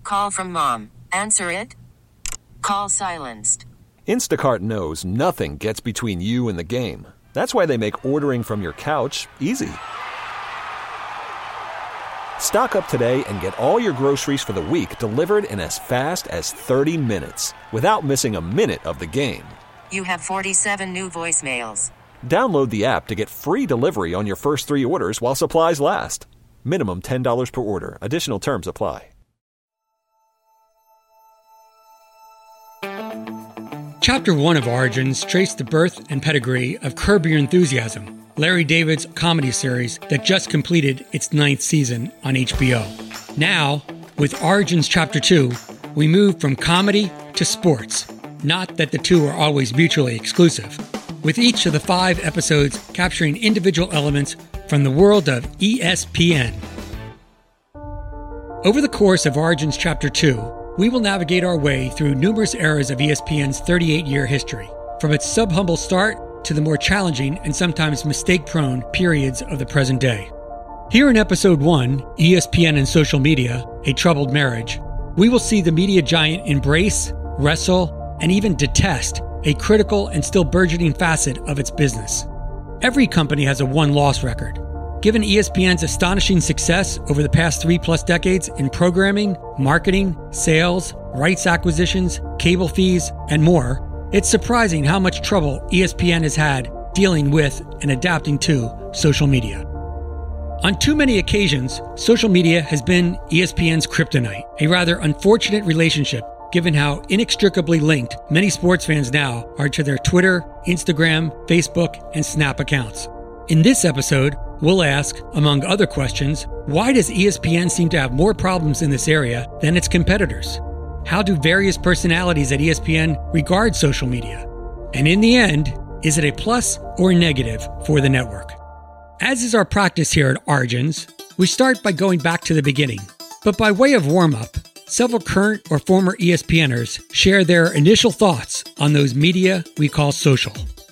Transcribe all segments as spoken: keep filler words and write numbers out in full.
Call from mom. Answer it. Call silenced. Instacart knows nothing gets between you and the game. That's why they make ordering from your couch easy. Stock up today and get all your groceries for the week delivered in as fast as thirty minutes without missing a minute of the game. You have forty-seven new voicemails. Download the app to get free delivery on your first three orders while supplies last. Minimum ten dollars per order. Additional terms apply. Chapter one of Origins traced the birth and pedigree of Curb Your Enthusiasm, Larry David's comedy series that just completed its ninth season on H B O. Now, with Origins Chapter two, we move from comedy to sports. Not that the two are always mutually exclusive, with each of the five episodes capturing individual elements from the world of E S P N. Over the course of Origins Chapter two, we will navigate our way through numerous eras of E S P N's thirty-eight-year history, from its sub-humble start to the more challenging and sometimes mistake-prone periods of the present day. Here in Episode one, E S P N and Social Media, A Troubled Marriage, we will see the media giant embrace, wrestle, and even detest a critical and still burgeoning facet of its business. Every company has a one-loss record. Given E S P N's astonishing success over the past three-plus decades in programming, marketing, sales, rights acquisitions, cable fees, and more, it's surprising how much trouble E S P N has had dealing with and adapting to social media. On too many occasions, social media has been E S P N's kryptonite, a rather unfortunate relationship given how inextricably linked many sports fans now are to their Twitter, Instagram, Facebook, and Snap accounts. In this episode, we'll ask, among other questions, why does E S P N seem to have more problems in this area than its competitors? How do various personalities at E S P N regard social media? And in the end, is it a plus or a negative for the network? As is our practice here at Origins, we start by going back to the beginning. But by way of warm-up, several current or former E S P Ners share their initial thoughts on those media we call social.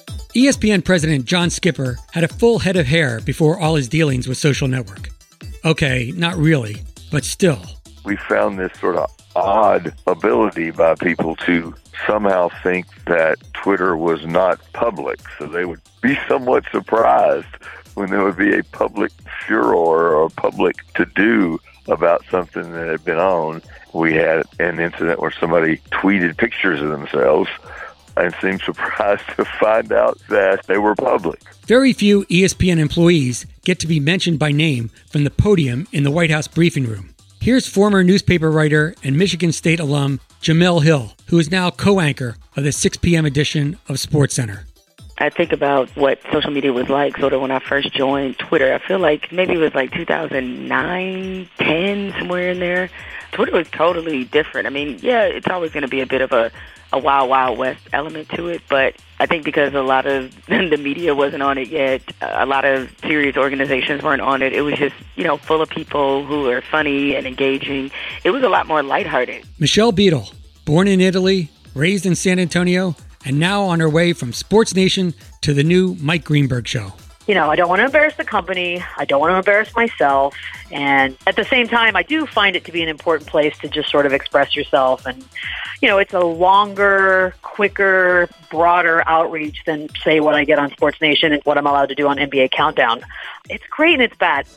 E S P N President John Skipper had a full head of hair before all his dealings with Social Network. Okay, not really, but still. We found this sort of odd ability by people to somehow think that Twitter was not public, so they would be somewhat surprised when there would be a public furor or a public to-do about something that had been on. We had an incident where somebody tweeted pictures of themselves and seemed surprised to find out that they were public. Very few E S P N employees get to be mentioned by name from the podium in the White House briefing room. Here's former newspaper writer and Michigan State alum Jemele Hill, who is now co-anchor of the six p.m. edition of SportsCenter. I think about what social media was like sort of when I first joined Twitter. I feel like maybe it was like two thousand nine, ten, somewhere in there. Twitter was totally different. I mean, yeah, it's always going to be a bit of a, a wild, wild west element to it, but I think because a lot of the media wasn't on it yet, a lot of serious organizations weren't on it, it was just, you know, full of people who are funny and engaging. It was a lot more lighthearted. Michelle Beadle, born in Italy, raised in San Antonio, and now on her way from Sports Nation to the new Mike Greenberg Show. You know, I don't want to embarrass the company. I don't want to embarrass myself. And at the same time, I do find it to be an important place to just sort of express yourself. And, you know, it's a longer, quicker, broader outreach than, say, what I get on Sports Nation and what I'm allowed to do on N B A Countdown. It's great and it's bad.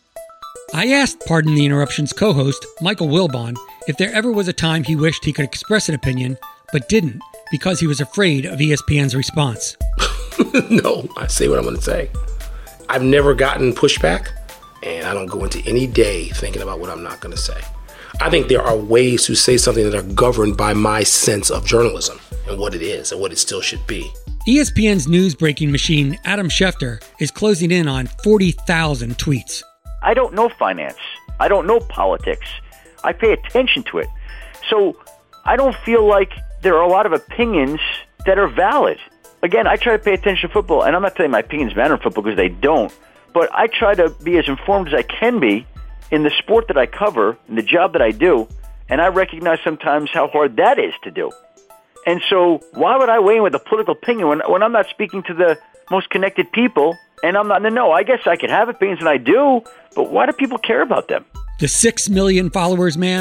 I asked Pardon the Interruption's co-host, Michael Wilbon, if there ever was a time he wished he could express an opinion, but didn't, because he was afraid of E S P N's response. No, I say what I'm going to say. I've never gotten pushback, and I don't go into any day thinking about what I'm not going to say. I think there are ways to say something that are governed by my sense of journalism and what it is and what it still should be. E S P N's news-breaking machine, Adam Schefter, is closing in on forty thousand tweets. I don't know finance. I don't know politics. I pay attention to it. So I don't feel like there are a lot of opinions that are valid. Again, I try to pay attention to football, and I'm not telling my opinions matter in football because they don't, but I try to be as informed as I can be in the sport that I cover, in the job that I do, and I recognize sometimes how hard that is to do. And so why would I weigh in with a political opinion when, when I'm not speaking to the most connected people, and I'm not in the know? I guess I could have opinions, and I do, but why do people care about them? The six million followers man,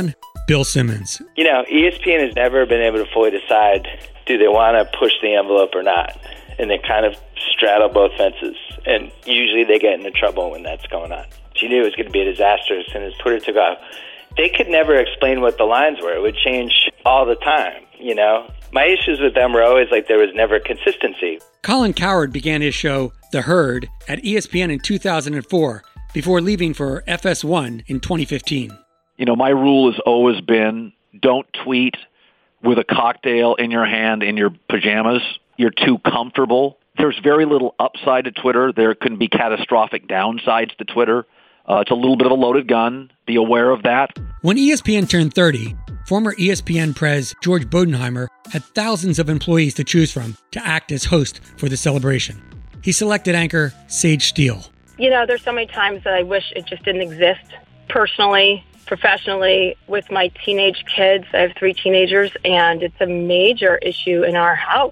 Bill Simmons. You know, E S P N has never been able to fully decide, do they want to push the envelope or not? And they kind of straddle both fences. And usually they get into trouble when that's going on. She knew it was going to be a disaster as soon as Twitter took off. They could never explain what the lines were. It would change all the time, you know? My issues with them were always like there was never consistency. Colin Cowherd began his show, The Herd, at E S P N in two thousand four, before leaving for F S one in twenty fifteen. You know, my rule has always been don't tweet with a cocktail in your hand in your pajamas. You're too comfortable. There's very little upside to Twitter. There can be catastrophic downsides to Twitter. Uh, it's a little bit of a loaded gun. Be aware of that. When E S P N turned thirty, former E S P N prez George Bodenheimer had thousands of employees to choose from to act as host for the celebration. He selected anchor Sage Steele. You know, there's so many times that I wish it just didn't exist. Personally, professionally, with my teenage kids, I have three teenagers, and it's a major issue in our house.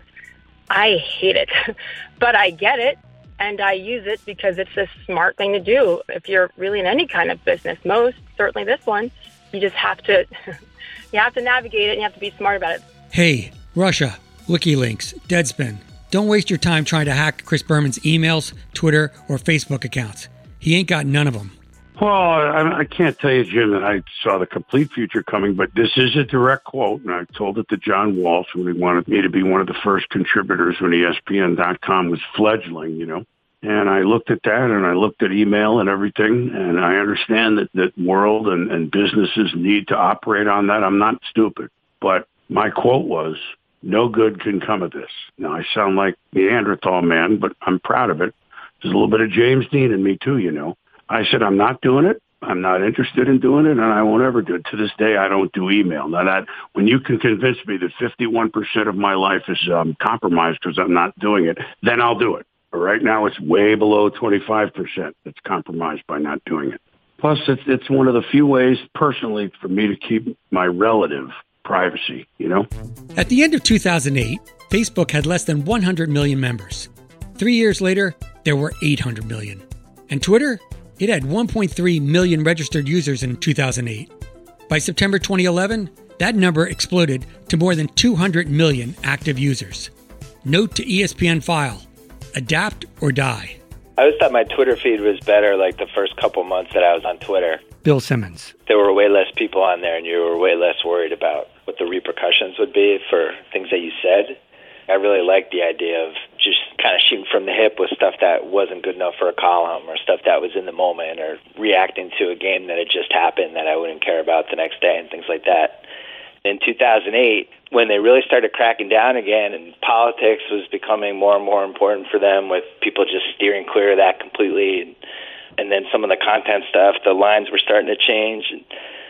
I hate it, but I get it, and I use it because it's a smart thing to do. If you're really in any kind of business, most, certainly this one, you just have to, you have to navigate it, and you have to be smart about it. Hey, Russia, WikiLeaks, Deadspin. Don't waste your time trying to hack Chris Berman's emails, Twitter, or Facebook accounts. He ain't got none of them. Well, I, I can't tell you, Jim, that I saw the complete future coming, but this is a direct quote, and I told it to John Walsh when he wanted me to be one of the first contributors when E S P N dot com was fledgling, you know. And I looked at that, and I looked at email and everything, and I understand that the world and, and businesses need to operate on that. I'm not stupid. But my quote was, no good can come of this. Now, I sound like Neanderthal man, but I'm proud of it. There's a little bit of James Dean in me, too, you know. I said, I'm not doing it. I'm not interested in doing it, and I won't ever do it. To this day, I don't do email. Now, that when you can convince me that fifty-one percent of my life is um, compromised because I'm not doing it, then I'll do it. But right now, it's way below twenty-five percent that's compromised by not doing it. Plus, it's, it's one of the few ways, personally, for me to keep my relative privacy, you know? At the end of two thousand eight, Facebook had less than one hundred million members. Three years later, there were eight hundred million. And Twitter? It had one point three million registered users in two thousand eight. By September twenty eleven, that number exploded to more than two hundred million active users. Note to E S P N File, adapt or die. I always thought my Twitter feed was better like the first couple months that I was on Twitter. Bill Simmons. There were way less people on there, and you were way less worried about what the repercussions would be for things that you said. I really liked the idea of just kind of shooting from the hip with stuff that wasn't good enough for a column or stuff that was in the moment or reacting to a game that had just happened that I wouldn't care about the next day and things like that. In two thousand eight, when they really started cracking down again and politics was becoming more and more important for them with people just steering clear of that completely, and, and then some of the content stuff, the lines were starting to change. And,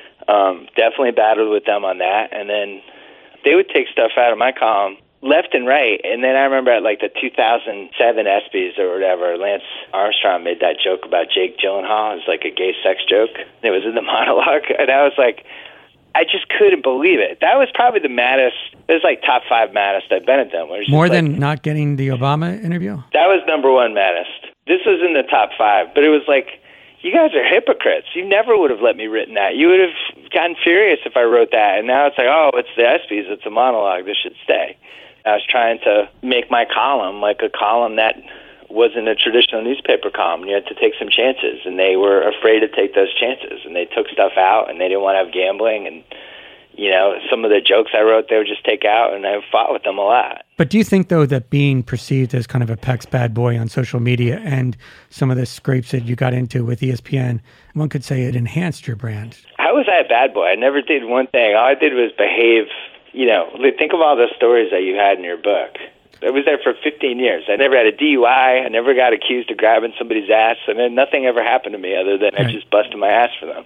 um, definitely battled with them on that. And then they would take stuff out of my column left and right. And then I remember at like the two thousand seven ESPYs or whatever, Lance Armstrong made that joke about Jake Gyllenhaal. It was like a gay sex joke. It was in the monologue. And I was like, I just couldn't believe it. That was probably the maddest. It was like top five maddest I've been at them. More like, than not getting the Obama interview? That was number one maddest. This was in the top five. But it was like, you guys are hypocrites. You never would have let me written that. You would have gotten furious if I wrote that. And now it's like, oh, it's the ESPYs. It's a monologue. This should stay. I was trying to make my column like a column that wasn't a traditional newspaper column. You had to take some chances, and they were afraid to take those chances, and they took stuff out, and they didn't want to have gambling, and, you know, some of the jokes I wrote, they would just take out, and I fought with them a lot. But do you think, though, that being perceived as kind of a Peck's bad boy on social media and some of the scrapes that you got into with E S P N, one could say it enhanced your brand? How was I a bad boy? I never did one thing. All I did was behave. You know, think of all the stories that you had in your book. I was there for fifteen years. I never had a D U I. I never got accused of grabbing somebody's ass. And then nothing ever happened to me other than right. I just busted my ass for them.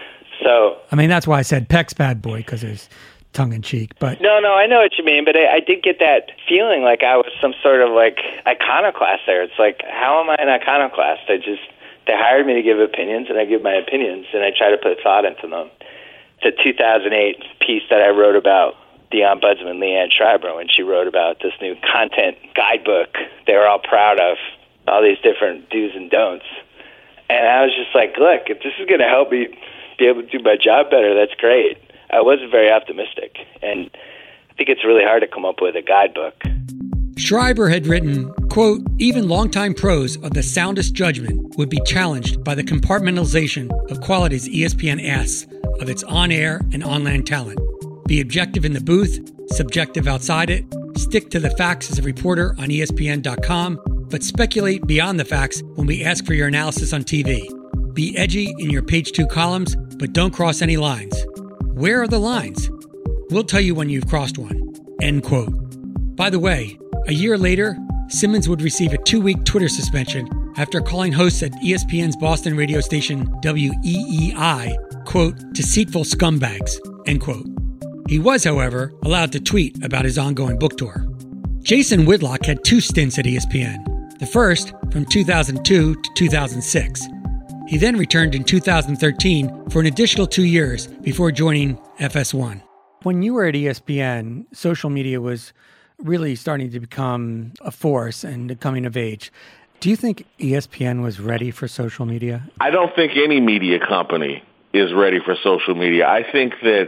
So, I mean, that's why I said Peck's bad boy, because it's tongue-in-cheek. But No, no, I know what you mean. But I, I did get that feeling like I was some sort of, like, iconoclast there. It's like, how am I an iconoclast? I just, they hired me to give opinions, and I give my opinions, and I try to put thought into them. It's a two thousand eight piece that I wrote about the ombudsman, Leanne Schreiber, when she wrote about this new content guidebook they were all proud of, all these different do's and don'ts. And I was just like, look, if this is going to help me be able to do my job better, that's great. I wasn't very optimistic. And I think it's really hard to come up with a guidebook. Schreiber had written, quote, even longtime pros of the soundest judgment would be challenged by the compartmentalization of qualities E S P N asks of its on-air and online talent. Be objective in the booth, subjective outside it, stick to the facts as a reporter on E S P N dot com, but speculate beyond the facts when we ask for your analysis on T V. Be edgy in your page two columns, but don't cross any lines. Where are the lines? We'll tell you when you've crossed one. End quote. By the way, a year later, Simmons would receive a two-week Twitter suspension after calling hosts at E S P N's Boston radio station W E E I, quote, deceitful scumbags, end quote. He was, however, allowed to tweet about his ongoing book tour. Jason Whitlock had two stints at E S P N. The first, from two thousand two to two thousand six. He then returned in two thousand thirteen for an additional two years before joining F S one. When you were at E S P N, social media was really starting to become a force and coming of age. Do you think E S P N was ready for social media? I don't think any media company is ready for social media. I think that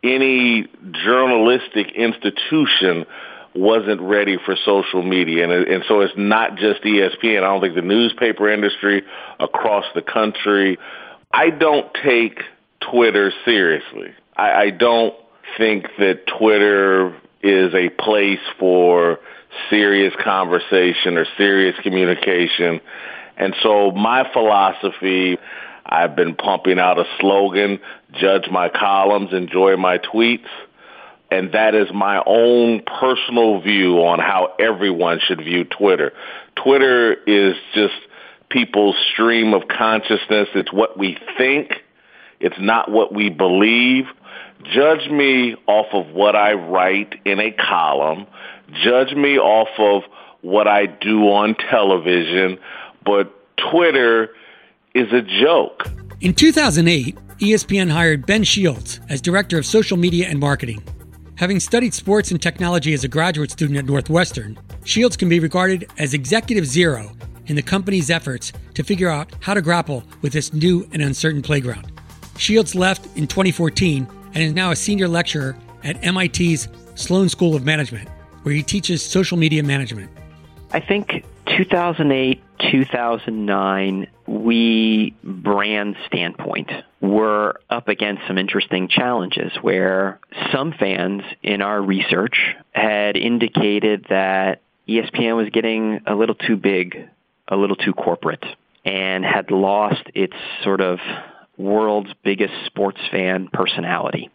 any journalistic institution wasn't ready for social media. And, and so it's not just E S P N. I don't think the newspaper industry across the country. I don't take Twitter seriously. I, I don't think that Twitter is a place for serious conversation or serious communication. And so my philosophy, I've been pumping out a slogan, judge my columns, enjoy my tweets. And that is my own personal view on how everyone should view Twitter. Twitter is just people's stream of consciousness. It's what we think. It's not what we believe. Judge me off of what I write in a column. Judge me off of what I do on television. But Twitter is a joke. In two thousand eight, E S P N hired Ben Shields as Director of Social Media and Marketing. Having studied sports and technology as a graduate student at Northwestern, Shields can be regarded as Executive Zero in the company's efforts to figure out how to grapple with this new and uncertain playground. Shields left in twenty fourteen and is now a senior lecturer at M I T's Sloan School of Management, where he teaches social media management. I think two thousand eight, two thousand nine, we, brand standpoint, were up against some interesting challenges where some fans in our research had indicated that E S P N was getting a little too big, a little too corporate, and had lost its sort of world's biggest sports fan personality.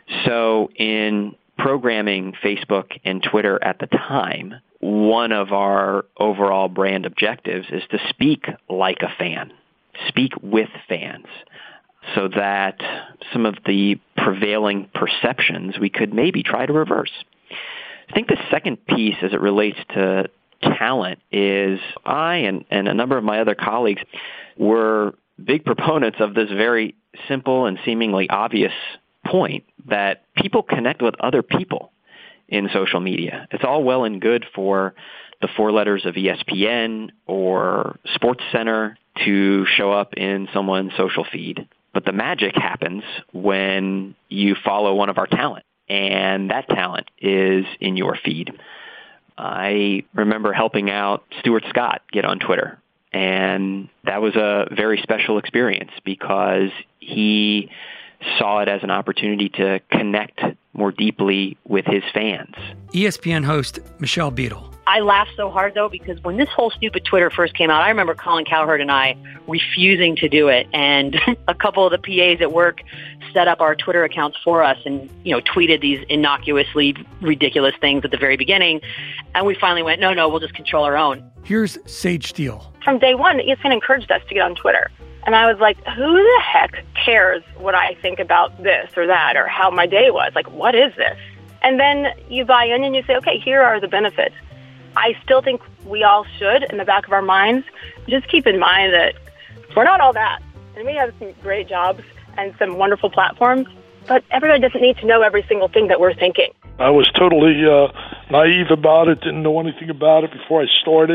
So in programming Facebook and Twitter at the time, one of our overall brand objectives is to speak like a fan, speak with fans, so that some of the prevailing perceptions we could maybe try to reverse. I think the second piece as it relates to talent is I and, and a number of my other colleagues were big proponents of this very simple and seemingly obvious point that people connect with other people in social media. It's all well and good for the four letters of E S P N or SportsCenter to show up in someone's social feed. But the magic happens when you follow one of our talent, and that talent is in your feed. I remember helping out Stuart Scott get on Twitter, and that was a very special experience because he saw it as an opportunity to connect more deeply with his fans. E S P N host Michelle Beadle. I laughed so hard, though, because when this whole stupid Twitter first came out, I remember Colin Cowherd and I refusing to do it. And a couple of the P As at work set up our Twitter accounts for us and, you know, tweeted these innocuously ridiculous things at the very beginning. And we finally went, no, no, we'll just control our own. Here's Sage Steele. From day one, E S P N encouraged us to get on Twitter. And I was like, who the heck cares what I think about this or that or how my day was? Like, what is this? And then you buy in and you say, okay, here are the benefits. I still think we all should, in the back of our minds, just keep in mind that we're not all that. And we have some great jobs and some wonderful platforms, but everybody doesn't need to know every single thing that we're thinking. I was totally uh, naive about it, didn't know anything about it before I started.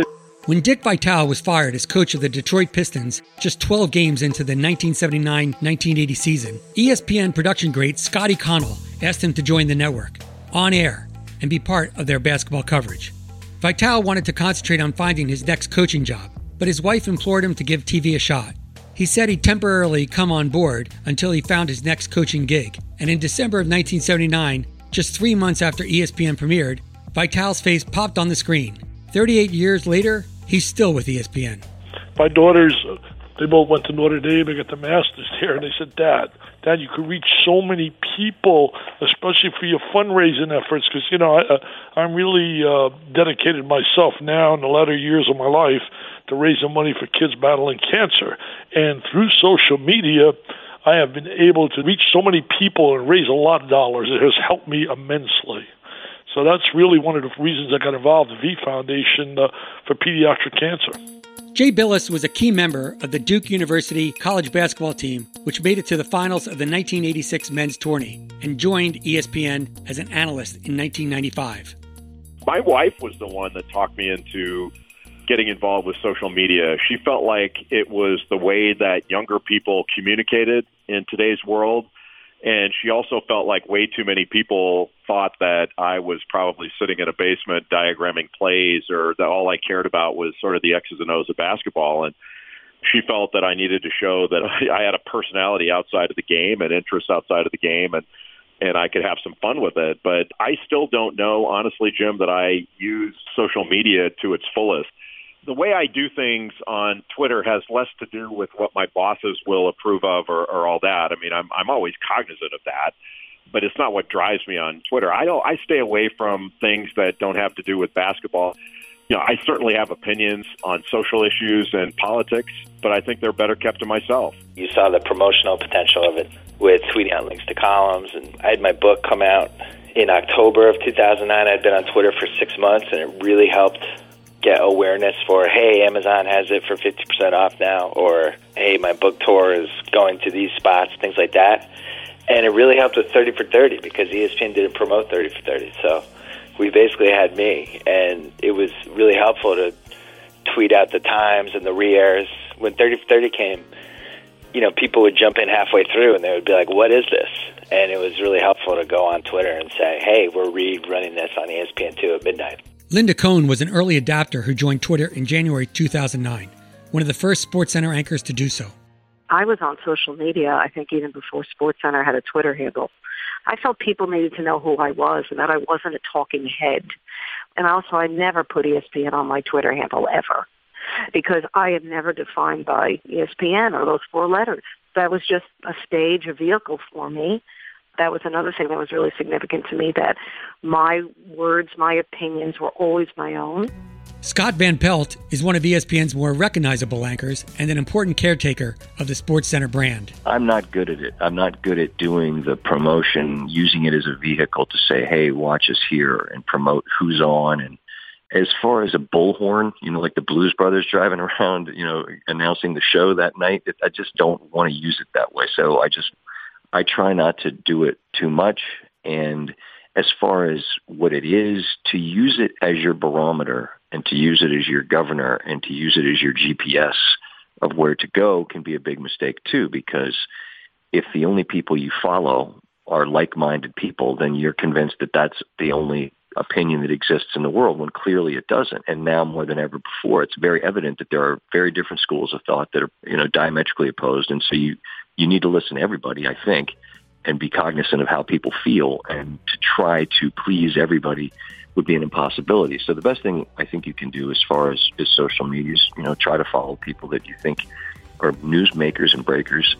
When Dick Vitale was fired as coach of the Detroit Pistons just twelve games into the nineteen seventy-nine nineteen eighty season, E S P N production great Scotty Connell asked him to join the network, on air, and be part of their basketball coverage. Vitale wanted to concentrate on finding his next coaching job, but his wife implored him to give T V a shot. He said he'd temporarily come on board until he found his next coaching gig, and in December of nineteen seventy-nine, just three months after E S P N premiered, Vitale's face popped on the screen. thirty-eight years later, he's still with E S P N. My daughters, they both went to Notre Dame. They got the master's there, and they said, Dad, Dad, you could reach so many people, especially for your fundraising efforts, because, you know, I, I'm really uh, dedicated myself now in the latter years of my life to raising money for kids battling cancer. And through social media, I have been able to reach so many people and raise a lot of dollars. It has helped me immensely. So that's really one of the reasons I got involved in the V Foundation uh, for pediatric cancer. Jay Billis was a key member of the Duke University college basketball team, which made it to the finals of the nineteen eighty-six men's tourney and joined E S P N as an analyst in nineteen ninety-five. My wife was the one that talked me into getting involved with social media. She felt like it was the way that younger people communicated in today's world. And she also felt like way too many people thought that I was probably sitting in a basement diagramming plays, or that all I cared about was sort of the X's and O's of basketball. And she felt that I needed to show that I had a personality outside of the game and interests outside of the game, and, and I could have some fun with it. But I still don't know, honestly, Jim, that I use social media to its fullest. The way I do things on Twitter has less to do with what my bosses will approve of or, or all that. I mean, I'm I'm always cognizant of that, but it's not what drives me on Twitter. I don't, I stay away from things that don't have to do with basketball. You know, I certainly have opinions on social issues and politics, but I think they're better kept to myself. You saw the promotional potential of it with tweeting out links to columns, and I had my book come out in October of two thousand nine. I'd been on Twitter for six months, and it really helped get awareness for, hey, Amazon has it for fifty percent off now, or, hey, my book tour is going to these spots, things like that. And it really helped with thirty for thirty because E S P N didn't promote thirty for thirty. So we basically had me, and it was really helpful to tweet out the times and the re-airs. When thirty for thirty came, you know, people would jump in halfway through, and they would be like, what is this? And it was really helpful to go on Twitter and say, hey, we're re-running this on E S P N two at midnight. Linda Cohn was an early adapter who joined Twitter in January two thousand nine, one of the first SportsCenter anchors to do so. I was on social media, I think, even before SportsCenter had a Twitter handle. I felt people needed to know who I was and that I wasn't a talking head. And also, I never put E S P N on my Twitter handle, ever, because I am never defined by E S P N or those four letters. That was just a stage, a vehicle for me. That was another thing that was really significant to me, that my words, my opinions were always my own. Scott Van Pelt is one of E S P N's more recognizable anchors and an important caretaker of the SportsCenter brand. I'm not good at it. I'm not good at doing the promotion, using it as a vehicle to say, hey, watch us here and promote who's on. And as far as a bullhorn, you know, like the Blues Brothers driving around, you know, announcing the show that night, it, I just don't want to use it that way. So I just, I try not to do it too much. And as far as what it is, to use it as your barometer and to use it as your governor and to use it as your G P S of where to go can be a big mistake too, because if the only people you follow are like-minded people, then you're convinced that that's the only opinion that exists in the world, when clearly it doesn't. And now more than ever before, it's very evident that there are very different schools of thought that are, you know, diametrically opposed. And so you, you need to listen to everybody, I think, and be cognizant of how people feel, and to try to please everybody would be an impossibility. So the best thing I think you can do as far as, as social media is, you know, try to follow people that you think are newsmakers and breakers.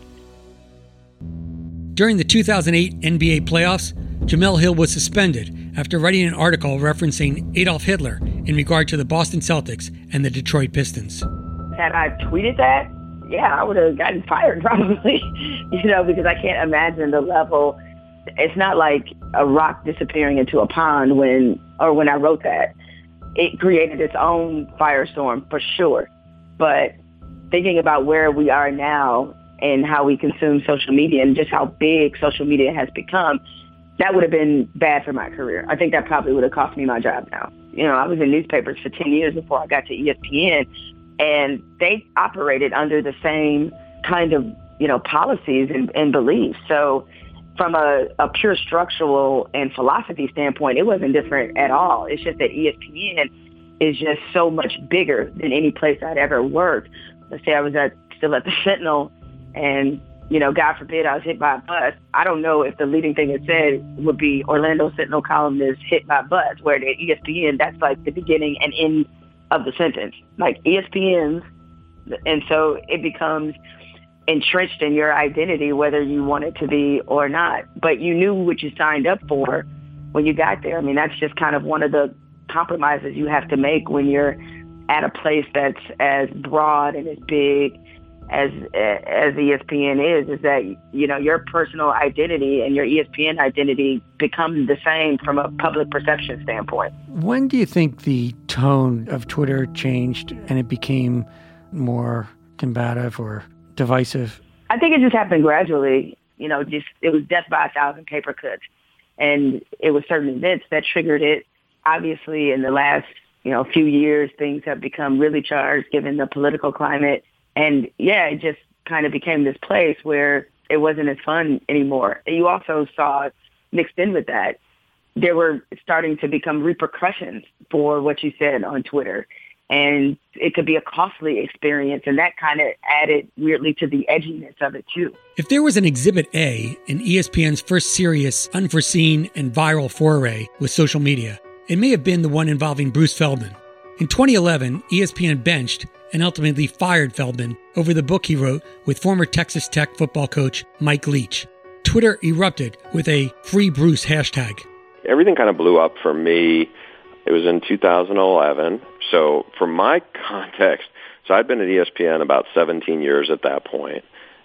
During the two thousand eight N B A playoffs, Jemele Hill was suspended after writing an article referencing Adolf Hitler in regard to the Boston Celtics and the Detroit Pistons. Had I tweeted that, yeah, I would have gotten fired probably, you know, because I can't imagine the level. It's not like a rock disappearing into a pond when, or when I wrote that. It created its own firestorm for sure. But thinking about where we are now and how we consume social media and just how big social media has become, that would have been bad for my career. I think that probably would have cost me my job now. you know, I was in newspapers for ten years before I got to E S P N, and they operated under the same kind of, you know, policies and, and beliefs. So from a, a pure structural and philosophy standpoint, it wasn't different at all. It's just that E S P N is just so much bigger than any place I'd ever worked. Let's say I was at, still at the Sentinel, and, you know, God forbid I was hit by a bus. I don't know if the leading thing it said would be Orlando Sentinel columnist hit by a bus, where at E S P N, that's like the beginning and end of the sentence. Like E S P N's, and so it becomes entrenched in your identity, whether you want it to be or not. But you knew what you signed up for when you got there. I mean, that's just kind of one of the compromises you have to make when you're at a place that's as broad and as big as as E S P N is, is that, you know, your personal identity and your E S P N identity become the same from a public perception standpoint. When do you think the tone of Twitter changed and it became more combative or divisive? I think it just happened gradually. You know, just it was death by a thousand paper cuts. And it was certain events that triggered it. Obviously, in the last, you know, few years, things have become really charged given the political climate. And, yeah, it just kind of became this place where it wasn't as fun anymore. And you also saw mixed in with that, there were starting to become repercussions for what you said on Twitter. And it could be a costly experience, and that kind of added weirdly to the edginess of it, too. If there was an Exhibit A in E S P N's first serious, unforeseen, and viral foray with social media, it may have been the one involving Bruce Feldman. In twenty eleven, E S P N benched and ultimately fired Feldman over the book he wrote with former Texas Tech football coach Mike Leach. Twitter erupted with a Free Bruce hashtag. Everything kind of blew up for me. It was in two thousand eleven. So for my context, so I'd been at E S P N about seventeen years at that point,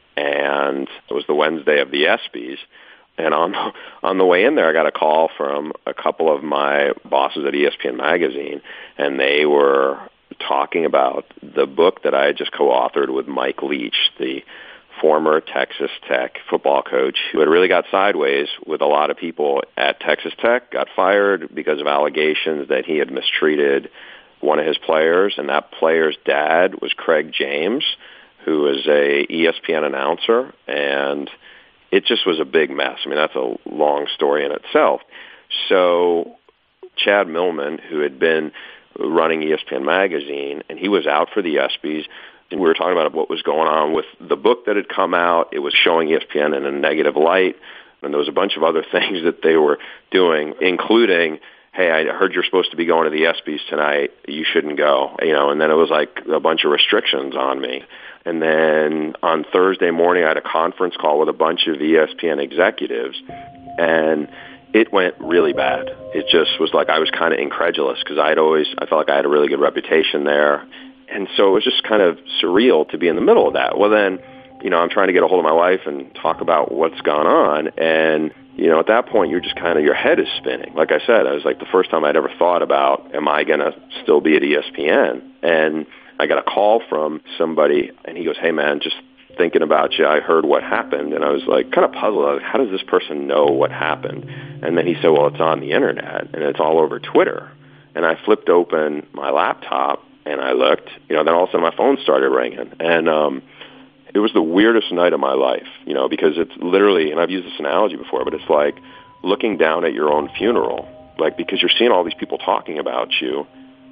and it was the Wednesday of the ESPYs. And on on the way in there, I got a call from a couple of my bosses at E S P N Magazine, and they were talking about the book that I had just co-authored with Mike Leach, the former Texas Tech football coach who had really got sideways with a lot of people at Texas Tech, got fired because of allegations that he had mistreated one of his players, and that player's dad was Craig James, who is a E S P N announcer, and it just was a big mess. I mean, that's a long story in itself. So Chad Millman, who had been running E S P N Magazine, and he was out for the ESPYs, and we were talking about what was going on with the book that had come out. It was showing E S P N in a negative light, and there was a bunch of other things that they were doing, including, hey, I heard you're supposed to be going to the ESPYs tonight. You shouldn't go. You know, and then it was like a bunch of restrictions on me. And then on Thursday morning, I had a conference call with a bunch of E S P N executives, and it went really bad. It just was like I was kind of incredulous because I'd always, I felt like I had a really good reputation there. And so it was just kind of surreal to be in the middle of that. Well, then, you know, I'm trying to get a hold of my wife and talk about what's gone on. And, you know, at that point, you're just kind of, your head is spinning. Like I said, it was like the first time I'd ever thought about, am I going to still be at E S P N? And I got a call from somebody, and he goes, hey, man, just thinking about you, I heard what happened. And I was like kind of puzzled. I was like, how does this person know what happened? And then he said, well, it's on the internet, and it's all over Twitter. And I flipped open my laptop, and I looked, you know, then all of a sudden my phone started ringing. And um, it was the weirdest night of my life, you know, because it's literally, and I've used this analogy before, but it's like looking down at your own funeral, like because you're seeing all these people talking about you,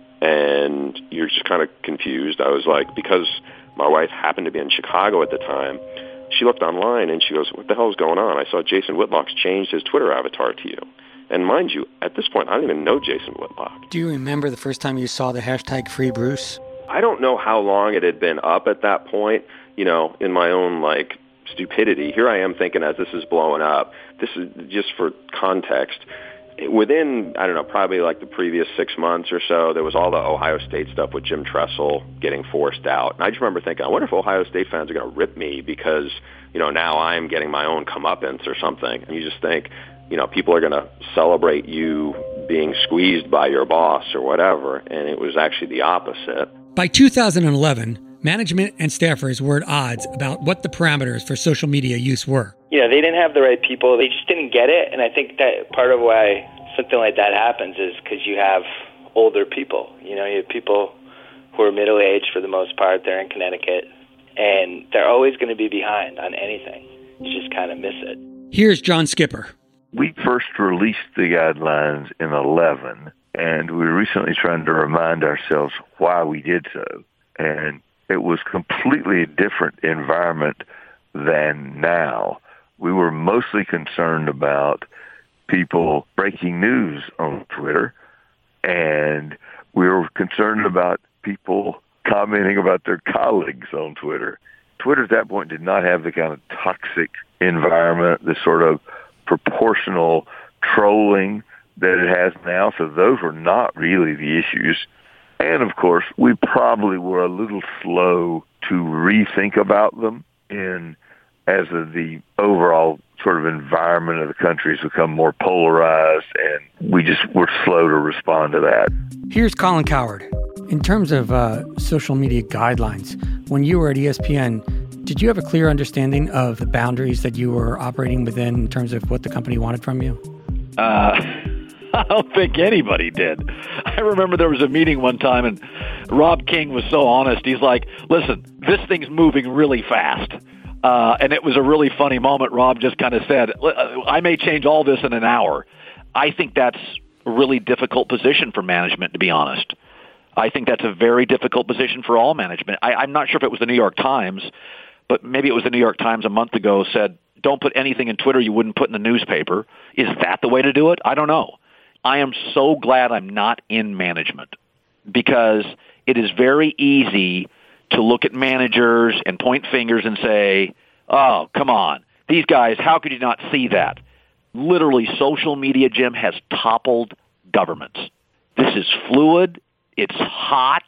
and you're just kind of confused. I was like, because my wife happened to be in Chicago at the time, she looked online and she goes, what the hell is going on? I saw Jason Whitlock's changed his Twitter avatar to you. And mind you, at this point, I don't even know Jason Whitlock. Do you remember the first time you saw the hashtag Free Bruce? I don't know how long it had been up at that point. You know, in my own, like, stupidity, here I am thinking as this is blowing up. This is just for context. Within, I don't know, probably like the previous six months or so, there was all the Ohio State stuff with Jim Tressel getting forced out. And I just remember thinking, I wonder if Ohio State fans are going to rip me because, you know, now I'm getting my own comeuppance or something. And you just think, you know, people are going to celebrate you being squeezed by your boss or whatever. And it was actually the opposite. By two thousand eleven, management and staffers were at odds about what the parameters for social media use were. You know, they didn't have the right people. They just didn't get it. And I think that part of why something like that happens is because you have older people. You know, you have people who are middle-aged for the most part. They're in Connecticut, and they're always going to be behind on anything. You just kind of miss it. Here's John Skipper. We first released the guidelines in eleven, and we were recently trying to remind ourselves why we did so. And it was completely a different environment than now. We were mostly concerned about people breaking news on Twitter, and we were concerned about people commenting about their colleagues on Twitter. Twitter at that point did not have the kind of toxic environment, the sort of proportional trolling that it has now, so those were not really the issues. And, of course, we probably were a little slow to rethink about them in as of the overall sort of environment of the country has become more polarized, and we just were slow to respond to that. Here's Colin Cowherd. In terms of uh, social media guidelines, when you were at E S P N, did you have a clear understanding of the boundaries that you were operating within in terms of what the company wanted from you? Uh, I don't think anybody did. I remember there was a meeting one time, and Rob King was so honest. He's like, listen, this thing's moving really fast. Uh, and it was a really funny moment. Rob just kind of said, I may change all this in an hour. I think that's a really difficult position for management, to be honest. I think that's a very difficult position for all management. I, I'm not sure if it was the New York Times, but maybe it was the New York Times a month ago said, don't put anything in Twitter you wouldn't put in the newspaper. Is that the way to do it? I don't know. I am so glad I'm not in management, because it is very easy to look at managers and point fingers and say, oh, come on, these guys, how could you not see that? Literally, social media, Jim, has toppled governments. This is fluid. It's hot.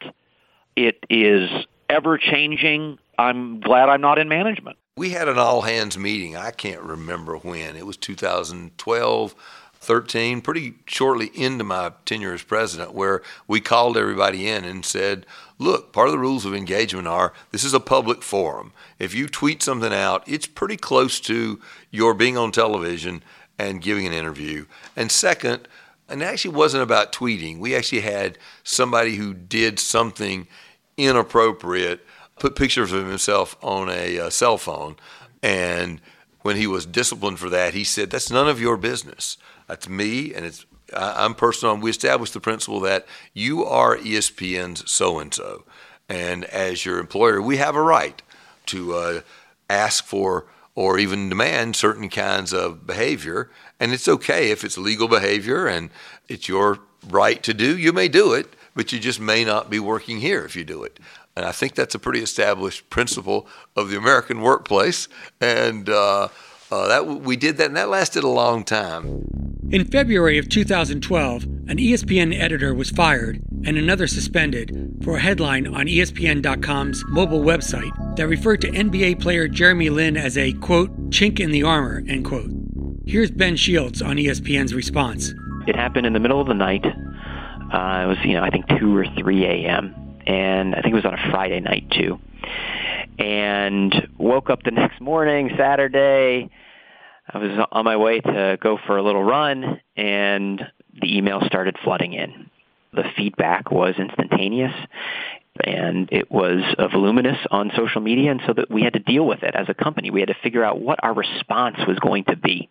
It is ever-changing. I'm glad I'm not in management. We had an all-hands meeting. I can't remember when. It was two thousand twelve, thirteen, pretty shortly into my tenure as president, where we called everybody in and said, look, part of the rules of engagement are this is a public forum. If you tweet something out, it's pretty close to your being on television and giving an interview. And second, and it actually wasn't about tweeting. We actually had somebody who did something inappropriate, put pictures of himself on a uh, cell phone, and when he was disciplined for that, he said, that's none of your business. That's me, and it's I, I'm personal. And we established the principle that you are E S P N's so-and-so, and as your employer, we have a right to uh, ask for or even demand certain kinds of behavior, and it's okay if it's legal behavior and it's your right to do. You may do it, but you just may not be working here if you do it. And I think that's a pretty established principle of the American workplace, and uh, uh, that we did that, and that lasted a long time. In February of two thousand twelve, an E S P N editor was fired and another suspended for a headline on E S P N dot com's mobile website that referred to N B A player Jeremy Lin as a, quote, chink in the armor, end quote. Here's Ben Shields on E S P N's response. It happened in the middle of the night. Uh, it was, you know, I think two or three a.m., and I think it was on a Friday night, too. And woke up the next morning, Saturday. I was on my way to go for a little run, and the email started flooding in. The feedback was instantaneous, and it was uh, voluminous on social media, and so that we had to deal with it as a company. We had to figure out what our response was going to be.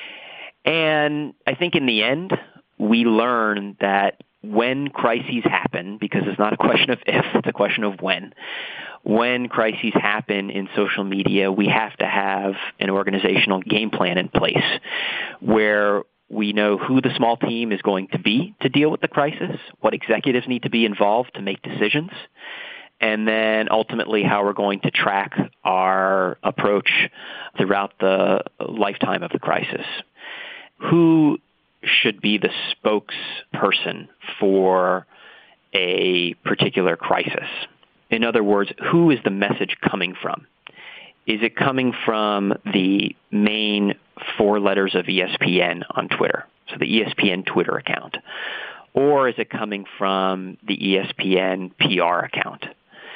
And I think in the end, we learned that when crises happen, because it's not a question of if, it's a question of when, when crises happen in social media, we have to have an organizational game plan in place where we know who the small team is going to be to deal with the crisis, what executives need to be involved to make decisions, and then ultimately how we're going to track our approach throughout the lifetime of the crisis. Who should be the spokesperson for a particular crisis? In other words, who is the message coming from? Is it coming from the main four letters of E S P N on Twitter, so the E S P N Twitter account? Or is it coming from the E S P N P R account?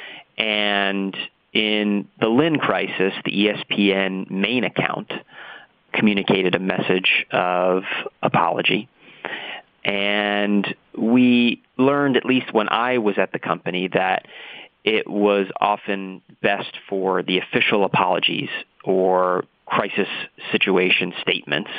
And in the Lin crisis, the E S P N main account communicated a message of apology. And we learned, at least when I was at the company, that it was often best for the official apologies or crisis situation statements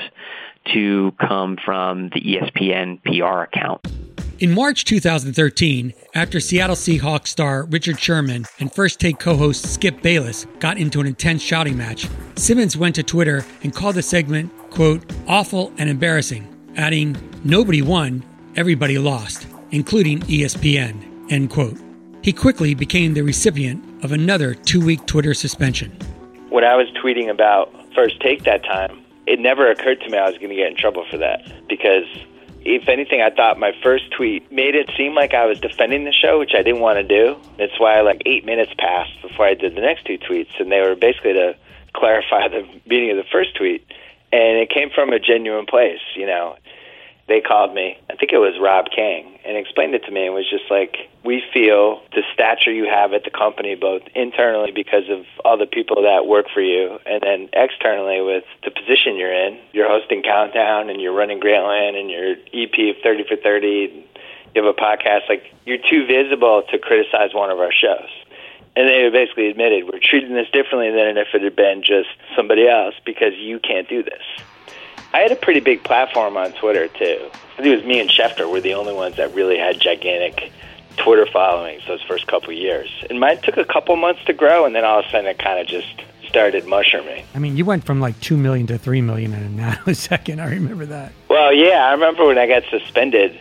to come from the E S P N P R account. In March two thousand thirteen, after Seattle Seahawks star Richard Sherman and First Take co-host Skip Bayless got into an intense shouting match, Simmons went to Twitter and called the segment, quote, awful and embarrassing, adding, nobody won, everybody lost, including E S P N, end quote. He quickly became the recipient of another two-week Twitter suspension. When I was tweeting about First Take that time, it never occurred to me I was going to get in trouble for that, because if anything, I thought my first tweet made it seem like I was defending the show, which I didn't want to do. That's why like eight minutes passed before I did the next two tweets, and they were basically to clarify the meaning of the first tweet. And it came from a genuine place, you know. They called me, I think it was Rob King, and explained it to me and was just like, we feel the stature you have at the company, both internally because of all the people that work for you, and then externally with the position you're in. You're hosting Countdown, and you're running Grantland, and you're E P of thirty for thirty, and you have a podcast. Like, you're too visible to criticize one of our shows. And they basically admitted, we're treating this differently than if it had been just somebody else because you can't do this. I had a pretty big platform on Twitter, too. I think it was me and Schefter were the only ones that really had gigantic Twitter followings those first couple of years. And mine took a couple months to grow, and then all of a sudden it kind of just started mushrooming. I mean, you went from like two million to three million in a nanosecond. I remember that. Well, yeah, I remember when I got suspended.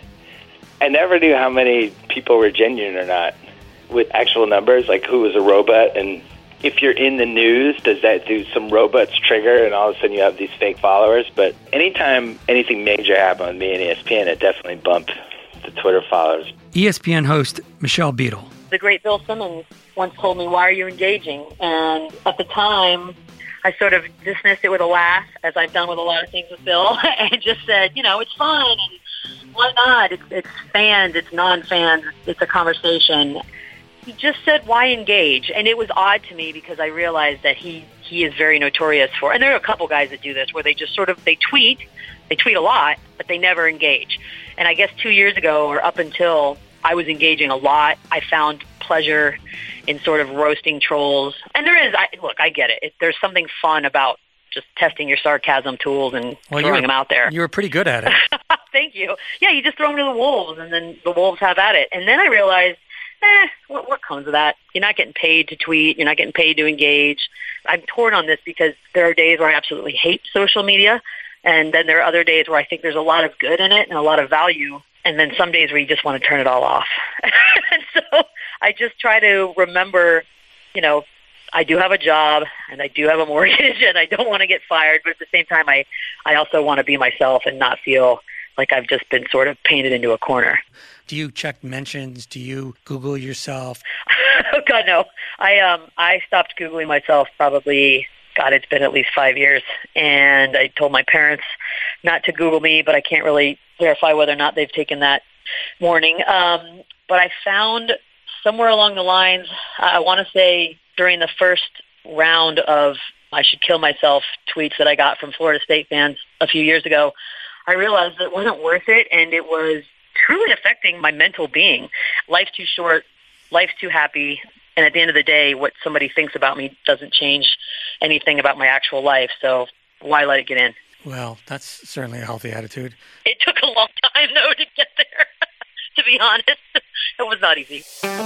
I never knew how many people were genuine or not with actual numbers, like who was a robot. And if you're in the news, does that do some robots trigger and all of a sudden you have these fake followers? But anytime anything major happened with me and E S P N, it definitely bumped the Twitter followers. E S P N host Michelle Beadle. The great Bill Simmons once told me, why are you engaging? And at the time, I sort of dismissed it with a laugh, as I've done with a lot of things with Bill, and just said, you know, it's fun, and why not? It's, it's fans, it's non-fans, it's a conversation. He just said, why engage? And it was odd to me because I realized that he, he is very notorious for, and there are a couple guys that do this, where they just sort of, they tweet, they tweet a lot, but they never engage. And I guess two years ago, or up until I was engaging a lot, I found pleasure in sort of roasting trolls. And there is, I, look, I get it. it. There's something fun about just testing your sarcasm tools and well, throwing them out there. You were pretty good at it. Thank you. Yeah, you just throw them to the wolves, and then the wolves have at it. And then I realized, eh, what, what comes of that? You're not getting paid to tweet. You're not getting paid to engage. I'm torn on this because there are days where I absolutely hate social media, and then there are other days where I think there's a lot of good in it and a lot of value, and then some days where you just want to turn it all off. And so I just try to remember, you know, I do have a job, and I do have a mortgage, and I don't want to get fired, but at the same time, I, I also want to be myself and not feel like I've just been sort of painted into a corner. Do you check mentions? Do you Google yourself? Oh, God, no. I um I stopped Googling myself probably, God, it's been at least five years. And I told my parents not to Google me, but I can't really verify whether or not they've taken that warning. Um, but I found somewhere along the lines, I want to say during the first round of I should kill myself tweets that I got from Florida State fans a few years ago, I realized that it wasn't worth it, and it was truly affecting my mental being. Life's too short, life's too happy, and at the end of the day, what somebody thinks about me doesn't change anything about my actual life, so why let it get in? Well, that's certainly a healthy attitude. It took a long time, though, to get there, to be honest. It was not easy.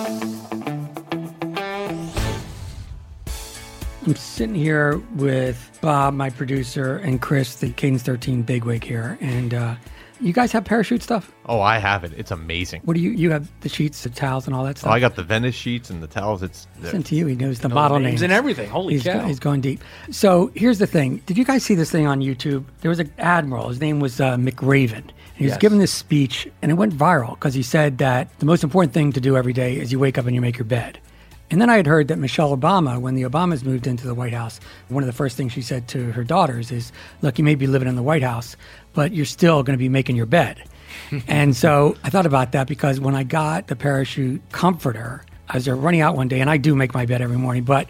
I'm sitting here with Bob, my producer, and Chris, the Cadence thirteen bigwig here, and uh, you guys have parachute stuff? Oh, I have it. It's amazing. What do you, you have the sheets, the towels, and all that stuff? Oh, I got the Venice sheets and the towels. It's Listen to you. He knows the knows model names names. and everything. Holy he's, cow. He's going deep. So here's the thing. Did you guys see this thing on YouTube? There was an admiral. His name was uh, McRaven. He was Yes. giving this speech, and it went viral because he said that the most important thing to do every day is you wake up and you make your bed. And then I had heard that Michelle Obama, when the Obamas moved into the White House, one of the first things she said to her daughters is, look, you may be living in the White House, but you're still going to be making your bed. And so I thought about that because when I got the parachute comforter, I was running out one day, and I do make my bed every morning, but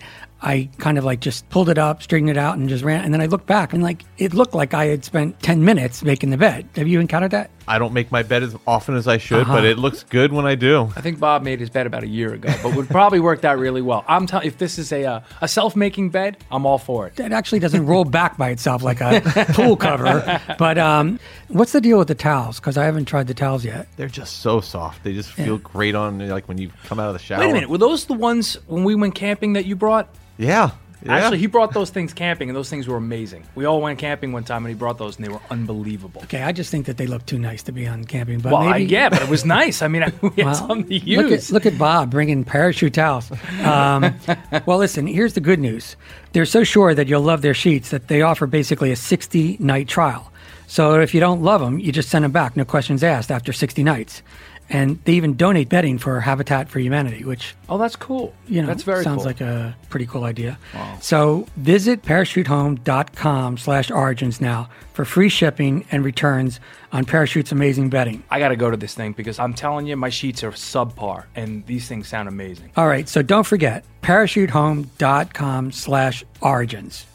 I kind of like just pulled it up, straightened it out, and just ran. And then I looked back and like it looked like I had spent ten minutes making the bed. Have you encountered that? I don't make my bed as often as I should, Uh-huh. but it looks good when I do. I think Bob made his bed about a year ago, but would probably worked out really well. I'm telling if this is a uh, a self-making bed, I'm all for it. It actually doesn't roll back by itself like a pool cover. But um, what's the deal with the towels? Because I haven't tried the towels yet. They're just so soft. They just feel great on, like when you come out of the shower. Wait a minute, were those the ones when we went camping that you brought? Yeah. Yeah. Actually, he brought those things camping, and those things were amazing. We all went camping one time, and he brought those, and they were unbelievable. Okay, I just think that they look too nice to be on camping. But well, I, maybe... yeah, but it was nice. I mean, we had Well, something to look use. at, look at Bob bringing parachute towels. Um, well, listen, here's the good news. They're so sure that you'll love their sheets that they offer basically a sixty-night trial. So if you don't love them, you just send them back, no questions asked, after sixty nights. And they even donate bedding for Habitat for Humanity, which... Oh, that's cool. You know, That's very sounds cool. like a pretty cool idea. Wow. So visit parachutehome.com slash origins now for free shipping and returns on Parachute's amazing bedding. I got to go to this thing because I'm telling you, my sheets are subpar, and these things sound amazing. All right, so don't forget, parachutehome.com slash origins.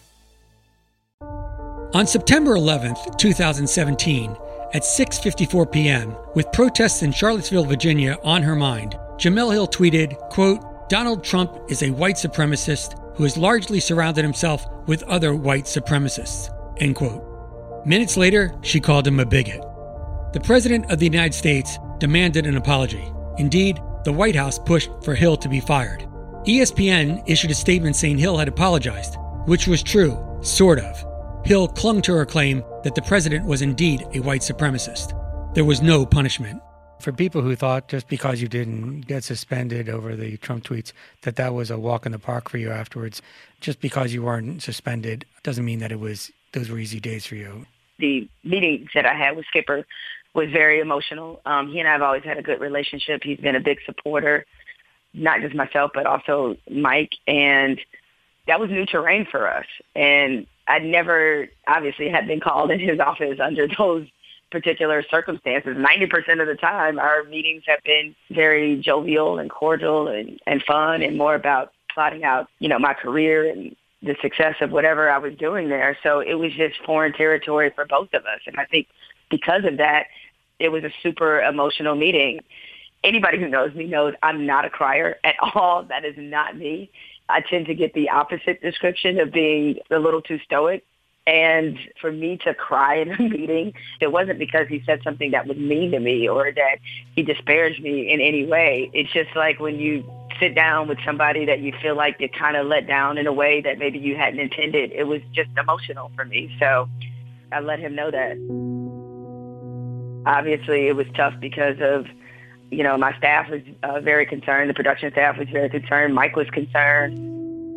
On September eleventh, twenty seventeen, at six fifty-four p.m., with protests in Charlottesville, Virginia on her mind, Jemele Hill tweeted, quote, "Donald Trump is a white supremacist who has largely surrounded himself with other white supremacists," end quote. Minutes later, she called him a bigot. The President of the United States demanded an apology. Indeed, the White House pushed for Hill to be fired. E S P N issued a statement saying Hill had apologized, which was true, sort of. Hill clung to her claim that the president was indeed a white supremacist. There was no punishment. For people who thought just because you didn't get suspended over the Trump tweets that that was a walk in the park for you afterwards, just because you weren't suspended doesn't mean that it was those were easy days for you. The meetings that I had with Skipper was very emotional. Um, he and I have always had a good relationship. He's been a big supporter, not just myself, but also Mike. And that was new terrain for us. And I never, obviously, had been called in his office under those particular circumstances. ninety percent of the time, our meetings have been very jovial and cordial and, and fun and more about plotting out, you know, my career and the success of whatever I was doing there. So it was just foreign territory for both of us. And I think because of that, it was a super emotional meeting. Anybody who knows me knows I'm not a crier at all. That is not me. I tend to get the opposite description of being a little too stoic. And for me to cry in a meeting, it wasn't because he said something that was mean to me or that he disparaged me in any way. It's just like when you sit down with somebody that you feel like you kind of let down in a way that maybe you hadn't intended. It was just emotional for me. So I let him know that. Obviously, it was tough because of, you know, my staff was uh, very concerned. The production staff was very concerned. Mike was concerned.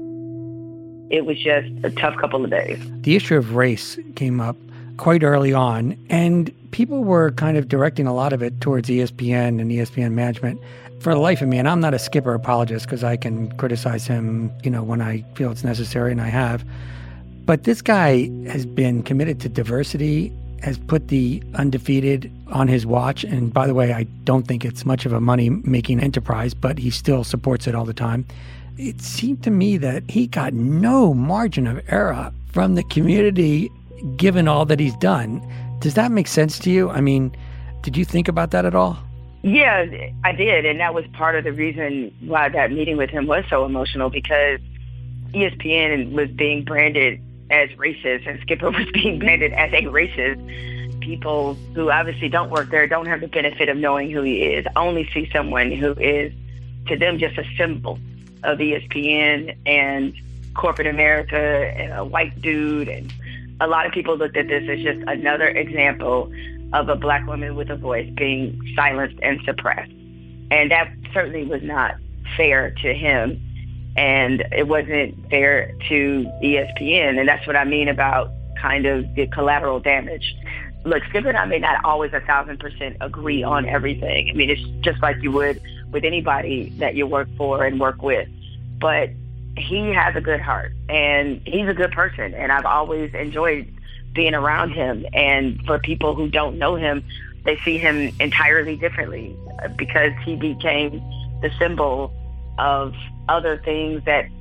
It was just a tough couple of days. The issue of race came up quite early on, and people were kind of directing a lot of it towards E S P N and E S P N management. For the life of me, and I'm not a Skipper apologist because I can criticize him, you know, when I feel it's necessary, and I have. But this guy has been committed to diversity, has put the undefeated on his watch. And by the way, I don't think it's much of a money-making enterprise, but he still supports it all the time. It seemed to me that he got no margin of error from the community given all that he's done. Does that make sense to you? I mean, did you think about that at all? Yeah, I did. And that was part of the reason why that meeting with him was so emotional, because E S P N was being branded as racist and Skipper was being branded as a racist. People who obviously don't work there don't have the benefit of knowing who he is, only see someone who is, to them, just a symbol of E S P N and corporate America and a white dude. And a lot of people looked at this as just another example of a black woman with a voice being silenced and suppressed. And that certainly was not fair to him. And it wasn't fair to E S P N. And that's what I mean about kind of the collateral damage. Look, Skipper and I may not always a thousand percent agree on everything. I mean, it's just like you would with anybody that you work for and work with. But he has a good heart, and he's a good person, and I've always enjoyed being around him. And for people who don't know him, they see him entirely differently because he became the symbol of other things that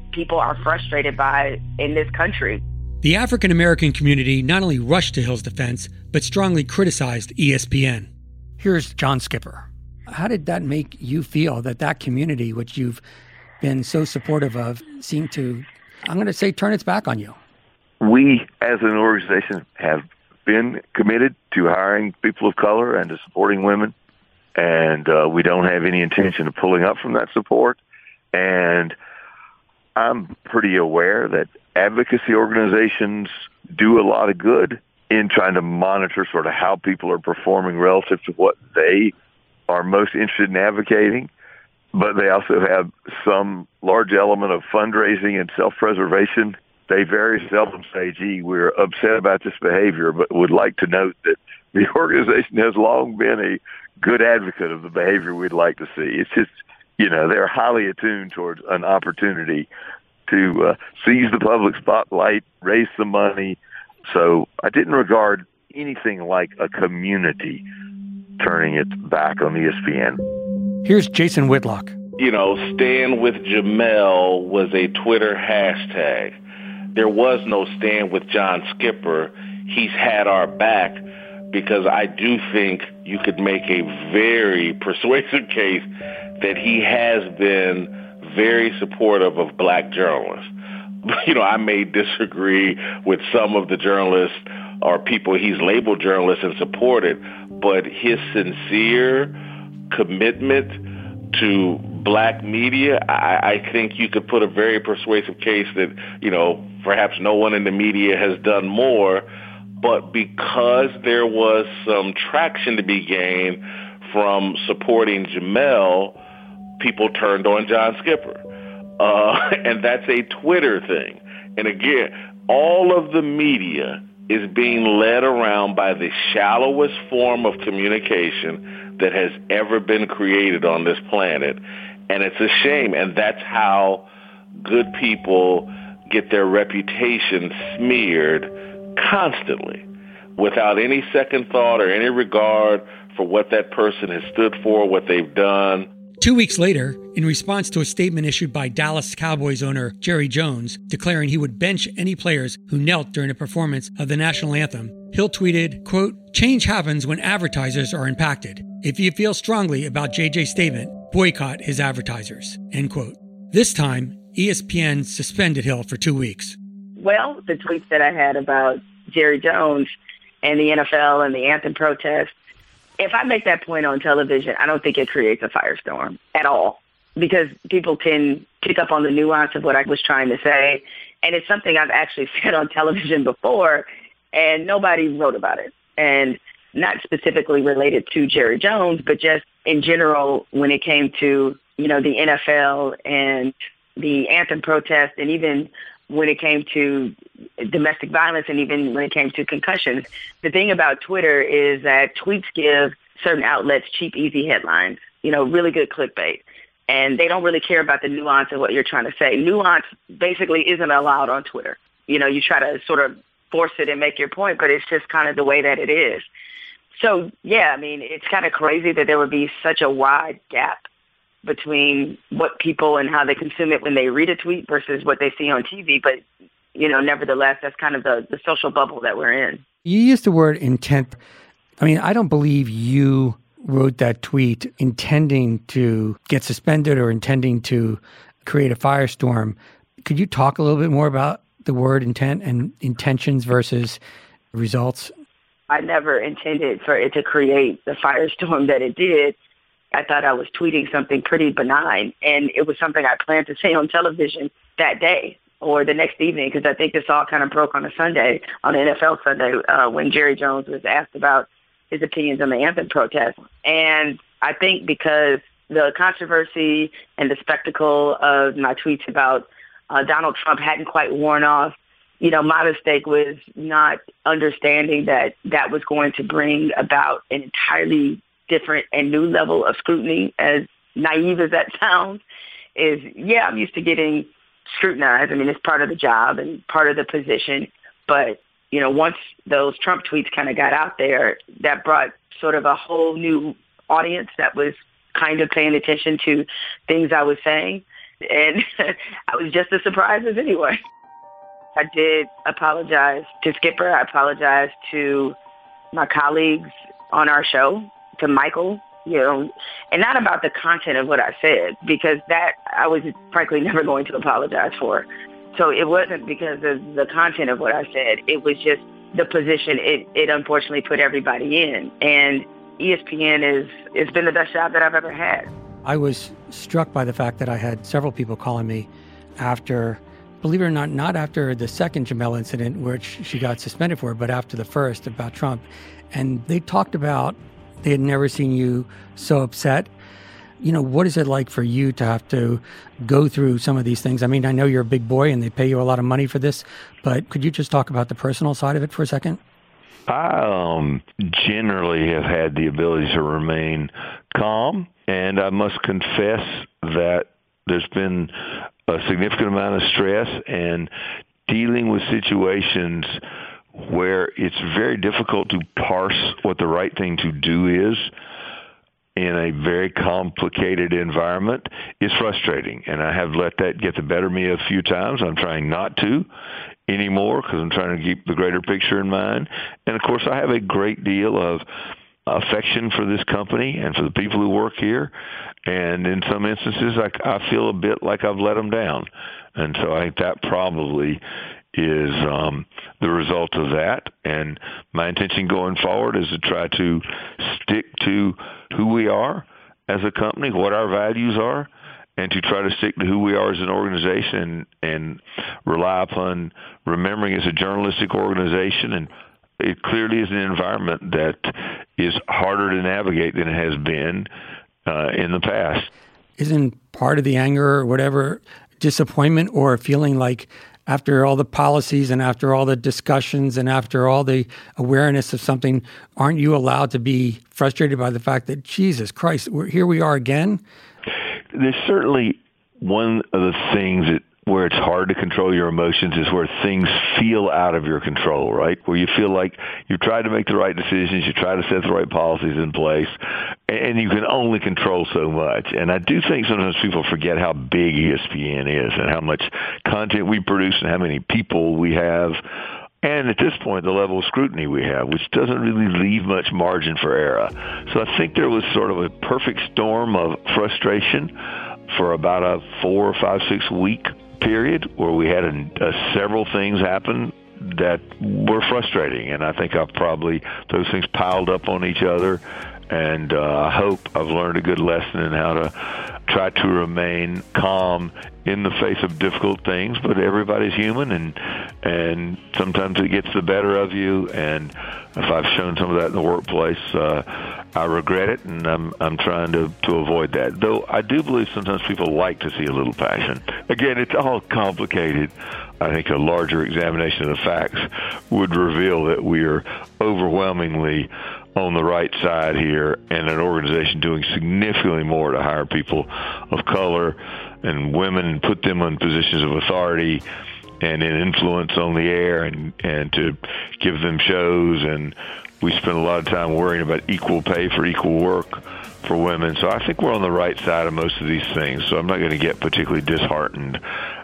people are frustrated by in this country. The African American community not only rushed to Hill's defense, but strongly criticized E S P N. Here's John Skipper. How did that make you feel that that community, which you've been so supportive of, seemed to, I'm going to say, turn its back on you? We, as an organization, have been committed to hiring people of color and to supporting women, and uh, we don't have any intention of pulling up from that support. And I'm pretty aware that advocacy organizations do a lot of good in trying to monitor sort of how people are performing relative to what they are most interested in advocating, but they also have some large element of fundraising and self-preservation. They very seldom say, gee, we're upset about this behavior, but would like to note that the organization has long been a good advocate of the behavior we'd like to see. It's just, you know, they're highly attuned towards an opportunity to uh, seize the public spotlight, raise some money. So I didn't regard anything like a community turning its back on E S P N. Here's Jason Whitlock. You know, Stand with Jamel was a Twitter hashtag. There was no Stand with John Skipper. He's had our back, because I do think you could make a very persuasive case that he has been very supportive of black journalists. You know, I may disagree with some of the journalists or people he's labeled journalists and supported, but his sincere commitment to black media, I, I think you could put a very persuasive case that, you know, perhaps no one in the media has done more, but because there was some traction to be gained from supporting Jamel, people turned on John Skipper. Uh, and that's a Twitter thing. And again, all of the media is being led around by the shallowest form of communication that has ever been created on this planet. And it's a shame. And that's how good people get their reputation smeared constantly, without any second thought or any regard for what that person has stood for, what they've done. Two weeks later, in response to a statement issued by Dallas Cowboys owner Jerry Jones declaring he would bench any players who knelt during a performance of the national anthem, Hill tweeted, quote, "Change happens when advertisers are impacted. If you feel strongly about J J's statement, boycott his advertisers," end quote. This time, E S P N suspended Hill for two weeks. Well, the tweets that I had about Jerry Jones and the N F L and the anthem protest, if I make that point on television, I don't think it creates a firestorm at all, because people can pick up on the nuance of what I was trying to say. And it's something I've actually said on television before, and nobody wrote about it. And not specifically related to Jerry Jones, but just in general when it came to, you know, the N F L and the anthem protest, and even when it came to domestic violence, and even when it came to concussions. The thing about Twitter is that tweets give certain outlets cheap, easy headlines, you know, really good clickbait. And they don't really care about the nuance of what you're trying to say. Nuance basically isn't allowed on Twitter. You know, you try to sort of force it and make your point, but it's just kind of the way that it is. So, yeah, I mean, it's kind of crazy that there would be such a wide gap between what people and how they consume it when they read a tweet versus what they see on T V. But, you know, nevertheless, that's kind of the, the social bubble that we're in. You used the word intent. I mean, I don't believe you wrote that tweet intending to get suspended or intending to create a firestorm. Could you talk a little bit more about the word intent and intentions versus results? I never intended for it to create the firestorm that it did. I thought I was tweeting something pretty benign, and it was something I planned to say on television that day or the next evening, because I think this all kind of broke on a Sunday, on N F L Sunday, uh, when Jerry Jones was asked about his opinions on the anthem protest. And I think because the controversy and the spectacle of my tweets about uh, Donald Trump hadn't quite worn off, you know, my mistake was not understanding that that was going to bring about an entirely different and new level of scrutiny. As naive as that sounds, is, yeah, I'm used to getting scrutinized. I mean, it's part of the job and part of the position. But, you know, once those Trump tweets kind of got out there, that brought sort of a whole new audience that was kind of paying attention to things I was saying. And I was just as surprised as anyone. I did apologize to Skipper. I apologized to my colleagues on our show, to Michael, you know, and not about the content of what I said, because that I was frankly never going to apologize for. So it wasn't because of the content of what I said. It was just the position it, it unfortunately put everybody in. And E S P N is it's been the best job that I've ever had. I was struck by the fact that I had several people calling me after, believe it or not, not after the second Jamel incident, which she got suspended for, but after the first about Trump. And they talked about they had never seen you so upset. You know, what is it like for you to have to go through some of these things? I mean, I know you're a big boy and they pay you a lot of money for this, but could you just talk about the personal side of it for a second? I um, generally have had the ability to remain calm, and I must confess that there's been a significant amount of stress and dealing with situations where it's very difficult to parse what the right thing to do is in a very complicated environment is frustrating. And I have let that get the better of me a few times. I'm trying not to anymore because I'm trying to keep the greater picture in mind. And, of course, I have a great deal of affection for this company and for the people who work here. And in some instances, I, I feel a bit like I've let them down. And so I think that probably is um, the result of that. And my intention going forward is to try to stick to who we are as a company, what our values are, and to try to stick to who we are as an organization and rely upon remembering it's a journalistic organization. And it clearly is an environment that is harder to navigate than it has been uh, in the past. Isn't part of the anger or whatever disappointment or feeling like after all the policies and after all the discussions and after all the awareness of something, aren't you allowed to be frustrated by the fact that, Jesus Christ, we're, here we are again? There's certainly one of the things that where it's hard to control your emotions is where things feel out of your control, right? Where you feel like you've tried to make the right decisions, you try to set the right policies in place, and you can only control so much. And I do think sometimes people forget how big E S P N is and how much content we produce and how many people we have. And at this point, the level of scrutiny we have, which doesn't really leave much margin for error. So I think there was sort of a perfect storm of frustration for about a four, five, six week period where we had a, a, several things happen that were frustrating. And I think I've probably, those things piled up on each other. And uh, I hope I've learned a good lesson in how to try to remain calm in the face of difficult things. But everybody's human, and and sometimes it gets the better of you. And if I've shown some of that in the workplace, uh, I regret it, and I'm I'm trying to, to avoid that. Though I do believe sometimes people like to see a little passion. Again, it's all complicated. I think a larger examination of the facts would reveal that we are overwhelmingly on the right side here, and an organization doing significantly more to hire people of color and women and put them in positions of authority and in influence on the air, and, and to give them shows. And we spend a lot of time worrying about equal pay for equal work for women. So I think we're on the right side of most of these things. So I'm not going to get particularly disheartened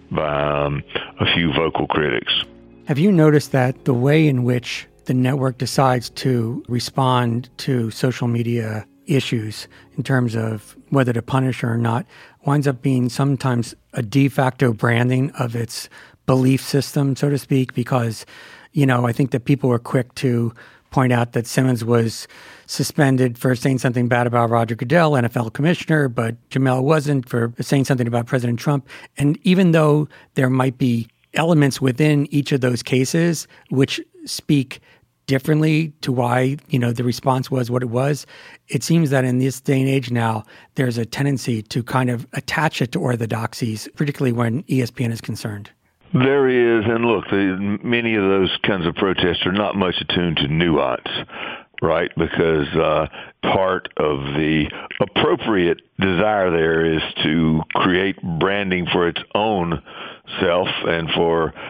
by um, a few vocal critics. Have you noticed that the way in which the network decides to respond to social media issues in terms of whether to punish or not winds up being sometimes a de facto branding of its belief system, so to speak, because, you know, I think that people were quick to point out that Simmons was suspended for saying something bad about Roger Goodell, N F L commissioner, but Jamel wasn't for saying something about President Trump. And even though there might be elements within each of those cases which speak differently to why, you know, the response was what it was, it seems that in this day and age now, there's a tendency to kind of attach it to orthodoxies, particularly when E S P N is concerned. There is, and look, the, many of those kinds of protests are not much attuned to nuance, right? Because uh, part of the appropriate desire there is to create branding for its own self and for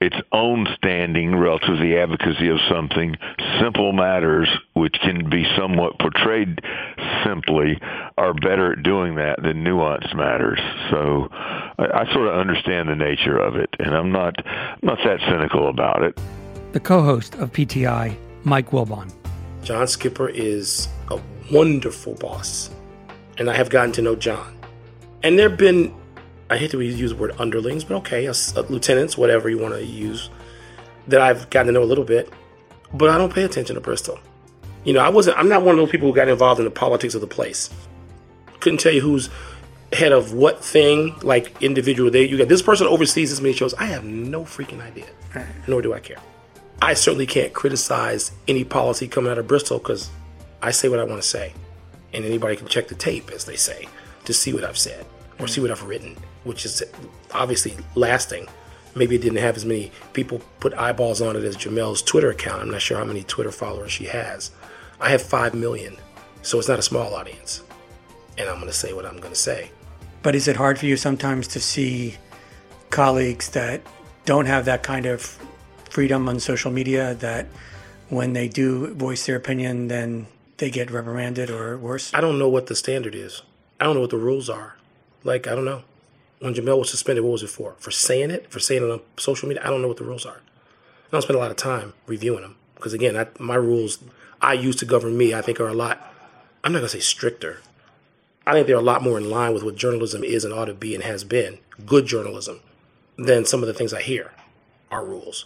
its own standing relative to the advocacy of something, simple matters, which can be somewhat portrayed simply, are better at doing that than nuanced matters. So I, I sort of understand the nature of it, and I'm not I'm not that cynical about it. The co-host of P T I, Mike Wilbon. John Skipper is a wonderful boss, and I have gotten to know John. And there have been, I hate to use the word underlings, but okay, a, a lieutenants, whatever you want to use, that I've gotten to know a little bit, but I don't pay attention to Bristol. You know, I wasn't, I'm not one of those people who got involved in the politics of the place. Couldn't tell you who's head of what thing, like individual. They, you got this person oversees this many shows. I have no freaking idea, nor do I care. I certainly can't criticize any policy coming out of Bristol because I say what I want to say. And anybody can check the tape, as they say, to see what I've said or see what I've written, which is obviously lasting. Maybe it didn't have as many people put eyeballs on it as Jamel's Twitter account. I'm not sure how many Twitter followers she has. I have five million, so it's not a small audience. And I'm going to say what I'm going to say. But is it hard for you sometimes to see colleagues that don't have that kind of freedom on social media, that when they do voice their opinion, then they get reprimanded or worse? I don't know what the standard is. I don't know what the rules are. Like, I don't know. When Jamel was suspended, what was it for? For saying it? For saying it on social media? I don't know what the rules are. I don't spend a lot of time reviewing them. Because, again, I, my rules I use to govern me, I think, are a lot, I'm not going to say stricter. I think they're a lot more in line with what journalism is and ought to be and has been, good journalism, than some of the things I hear are rules.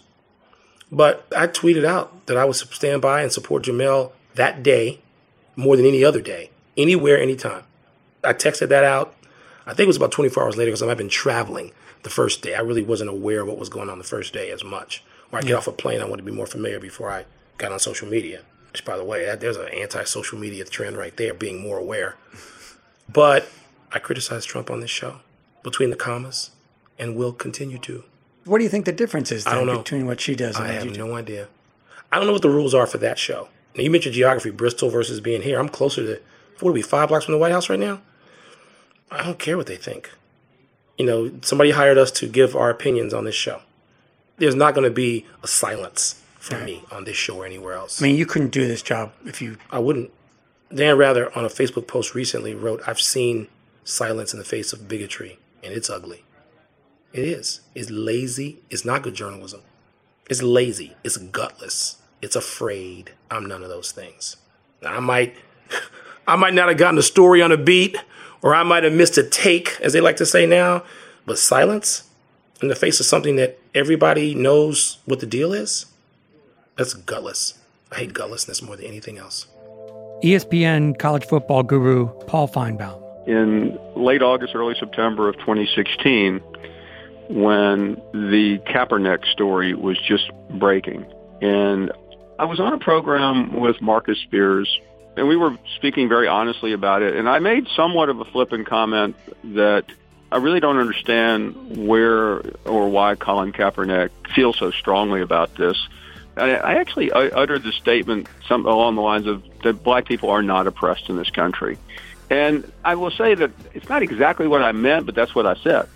But I tweeted out that I would stand by and support Jamel that day more than any other day, anywhere, anytime. I texted that out. I think it was about twenty-four hours later because I've been traveling the first day. I really wasn't aware of what was going on the first day as much. When I get yeah. off a plane, I wanted to be more familiar before I got on social media. Which, by the way, that, there's an anti-social media trend right there, being more aware. But I criticized Trump on this show, between the commas, and will continue to. What do you think the difference is then I don't know. between what she does and I what have you do? no idea. I don't know what the rules are for that show. Now, you mentioned geography, Bristol versus being here. I'm closer to, what are we, five blocks from the White House right now? I don't care what they think. You know, somebody hired us to give our opinions on this show. There's not going to be a silence from right. me on this show or anywhere else. I mean, you couldn't do this job if you... I wouldn't. Dan Rather, on a Facebook post recently, wrote, I've seen silence in the face of bigotry, and it's ugly. It is. It's lazy. It's not good journalism. It's lazy. It's gutless. It's afraid. I'm none of those things. Now, I might, I might not have gotten a story on a beat, or I might have missed a take, as they like to say now. But silence in the face of something that everybody knows what the deal is, that's gutless. I hate gutlessness more than anything else. E S P N college football guru Paul Feinbaum. In late August, early September of twenty sixteen, when the Kaepernick story was just breaking, and I was on a program with Marcus Spears, and we were speaking very honestly about it, and I made somewhat of a flippant comment that I really don't understand where or why Colin Kaepernick feels so strongly about this. I actually uttered the statement some along the lines of that black people are not oppressed in this country. And I will say that it's not exactly what I meant, but that's what I said.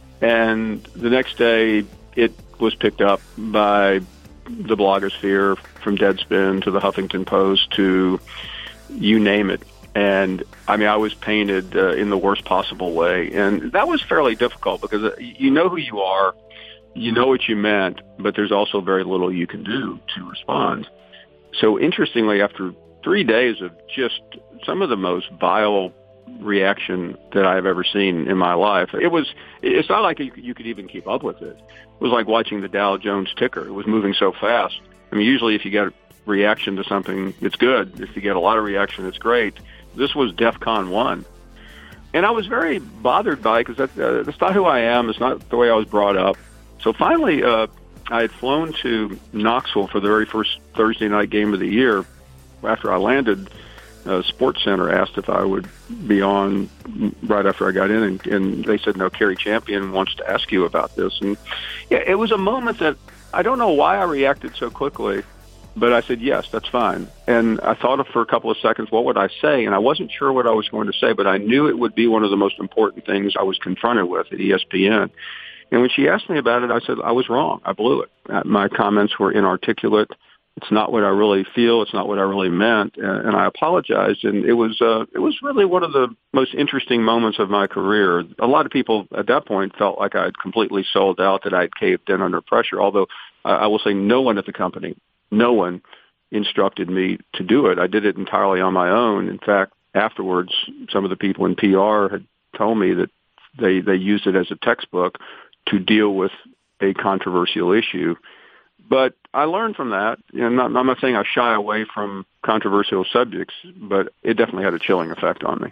And the next day, it was picked up by the blogosphere, from Deadspin to the Huffington Post to you name it. And, I mean, I was painted uh, in the worst possible way. And that was fairly difficult because you know who you are. You know what you meant, but there's also very little you can do to respond. So interestingly, after three days of just some of the most vile reaction that I've ever seen in my life, it was, it's not like you, you could even keep up with it. It was like watching the Dow Jones ticker. It was moving so fast. I mean, usually if you get a reaction to something, it's good. If you get a lot of reaction, it's great. This was DEFCON one. And I was very bothered by it because that's, uh, that's not who I am. It's not the way I was brought up. So finally, uh, I had flown to Knoxville for the very first Thursday night game of the year. After I landed, uh, Sports Center asked if I would be on right after I got in, and, and they said, no, Kerry Champion wants to ask you about this. And yeah, it was a moment that I don't know why I reacted so quickly, but I said, yes, that's fine. And I thought for a couple of seconds, what would I say? And I wasn't sure what I was going to say, but I knew it would be one of the most important things I was confronted with at E S P N. And when she asked me about it, I said I was wrong. I blew it. Uh, my comments were inarticulate. It's not what I really feel. It's not what I really meant, and, and I apologized. And it was uh, it was really one of the most interesting moments of my career. A lot of people at that point felt like I had completely sold out, that I had caved in under pressure. Although uh, I will say, no one at the company, no one instructed me to do it. I did it entirely on my own. In fact, afterwards, some of the people in P R had told me that they they used it as a textbook to deal with a controversial issue. But I learned from that. You know, not, I'm not saying I shy away from controversial subjects, but it definitely had a chilling effect on me.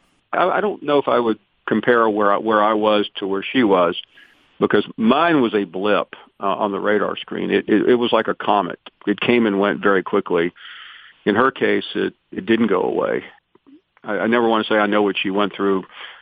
I, I don't know if I would compare where I, where I was to where she was, because mine was a blip uh, on the radar screen. It, it, it was like a comet. It came and went very quickly. In her case, it, it didn't go away. I, I never want to say I know what she went through,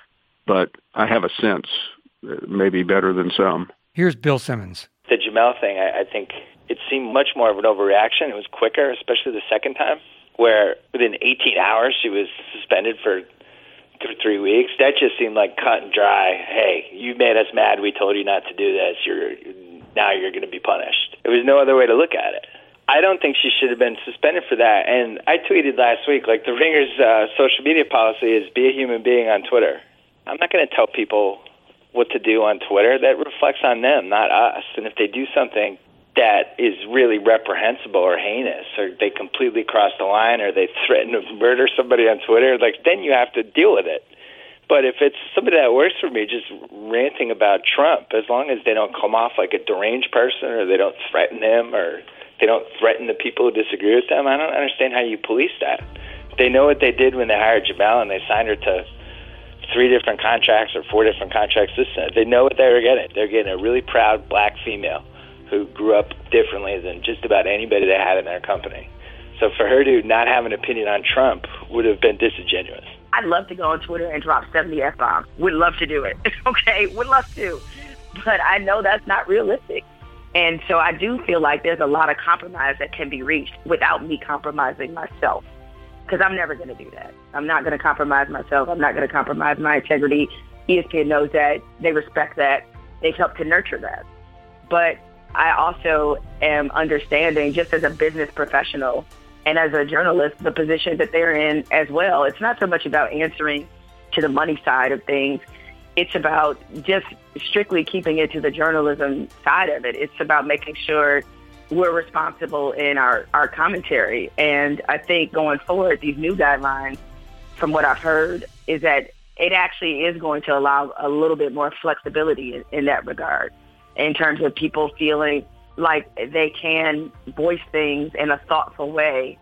but I have a sense, maybe better than some. Here's Bill Simmons. The Jamel thing, I, I think it seemed much more of an overreaction. It was quicker, especially the second time, where within eighteen hours she was suspended for th- three weeks. That just seemed like cut and dry. Hey, you made us mad. We told you not to do this. You're now you're going to be punished. There was no other way to look at it. I don't think she should have been suspended for that. And I tweeted last week, like, the Ringer's uh, social media policy is be a human being on Twitter. I'm not going to tell people what to do on Twitter. That reflects on them, not us. And if they do something that is really reprehensible or heinous, or they completely cross the line, or they threaten to murder somebody on Twitter, like, then you have to deal with it. But if it's somebody that works for me just ranting about Trump, as long as they don't come off like a deranged person, or they don't threaten him, or they don't threaten the people who disagree with them, I don't understand how you police that. They know what they did when they hired Jamel and they signed her to three different contracts or four different contracts. Listen, they know what they were getting. They're getting a really proud black female who grew up differently than just about anybody they had in their company. So for her to not have an opinion on Trump would have been disingenuous. I'd love to go on Twitter and drop seventy F-bombs. Would love to do it. Okay, would love to. But I know that's not realistic. And so I do feel like there's a lot of compromise that can be reached without me compromising myself. Because I'm never going to do that. I'm not going to compromise myself. I'm not going to compromise my integrity. E S P N knows that. They respect that. They've helped to nurture that. But I also am understanding, just as a business professional and as a journalist, the position that they're in as well. It's not so much about answering to the money side of things. It's about just strictly keeping it to the journalism side of it. It's about making sure we're responsible in our, our commentary. And I think going forward, these new guidelines, from what I've heard, is that it actually is going to allow a little bit more flexibility in, in that regard, in terms of people feeling like they can voice things in a thoughtful way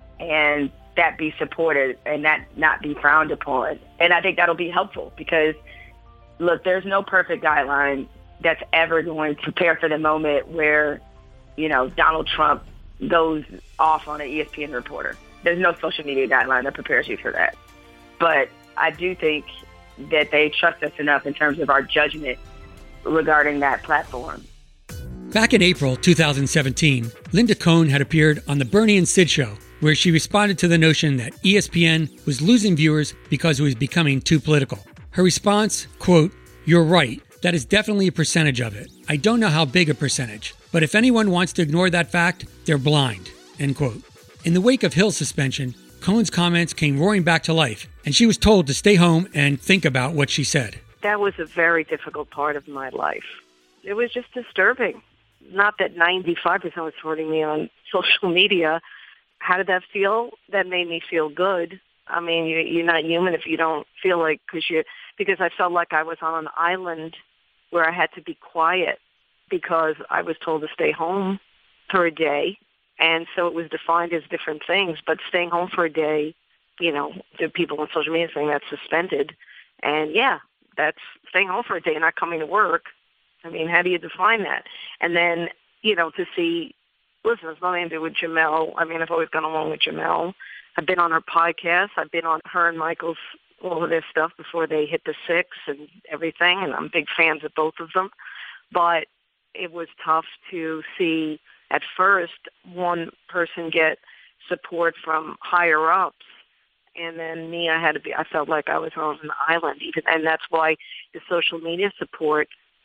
and that be supported and that not be frowned upon. And I think that'll be helpful because, look, there's no perfect guideline that's ever going to prepare for the moment where, you know, Donald Trump goes off on an E S P N reporter. There's no social media guideline that prepares you for that. But I do think that they trust us enough in terms of our judgment regarding that platform. Back in April two thousand seventeen, Linda Cohn had appeared on the Bernie and Sid show, where she responded to the notion that E S P N was losing viewers because it was becoming too political. Her response, quote, "You're right. That is definitely a percentage of it. I don't know how big a percentage, but if anyone wants to ignore that fact, they're blind," end quote. In the wake of Hill's suspension, Cohn's comments came roaring back to life, and she was told to stay home and think about what she said. That was a very difficult part of my life. It was just disturbing. Not that ninety-five percent was supporting me on social media. How did that feel? That made me feel good. I mean, you, you're not human if you don't feel like, because you, because I felt like I was on an island where I had to be quiet because I was told to stay home for a day. And so it was defined as different things. But staying home for a day, you know, the people on social media saying that's suspended. And, yeah, that's staying home for a day and not coming to work. I mean, how do you define that? And then, you know, to see, listen, it's nothing to do with Jamel. I mean, I've always gone along with Jamel. I've been on her podcast. I've been on her and Michael's, all of their stuff before they hit the six and everything, and I'm big fans of both of them. But it was tough to see at first one person get support from higher ups, and then me, I had to be. I felt like I was on an island, even, and that's why the social media support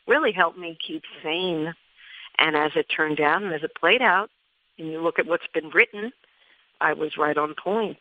really helped me keep sane. And as it turned out and as it played out, and you look at what's been written, I was right on point.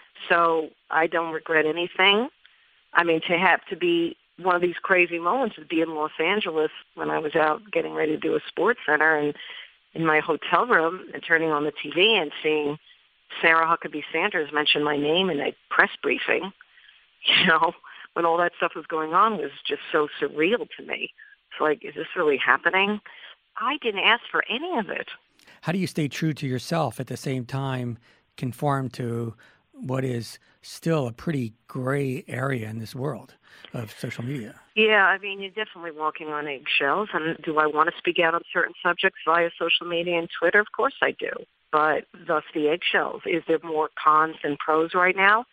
So I don't regret anything. I mean, to have to be one of these crazy moments would be in Los Angeles when I was out getting ready to do a sports center and in my hotel room and turning on the T V and seeing Sarah Huckabee Sanders mention my name in a press briefing, you know, when all that stuff was going on was just so surreal to me. It's like, is this really happening? I didn't ask for any of it. How do you stay true to yourself at the same time, conform to what is still a pretty gray area in this world of social media? Yeah, I mean, you're definitely walking on eggshells. And do I want to speak out on certain subjects via social media and Twitter? Of course I do. But thus the eggshells. Is there more cons than pros right now?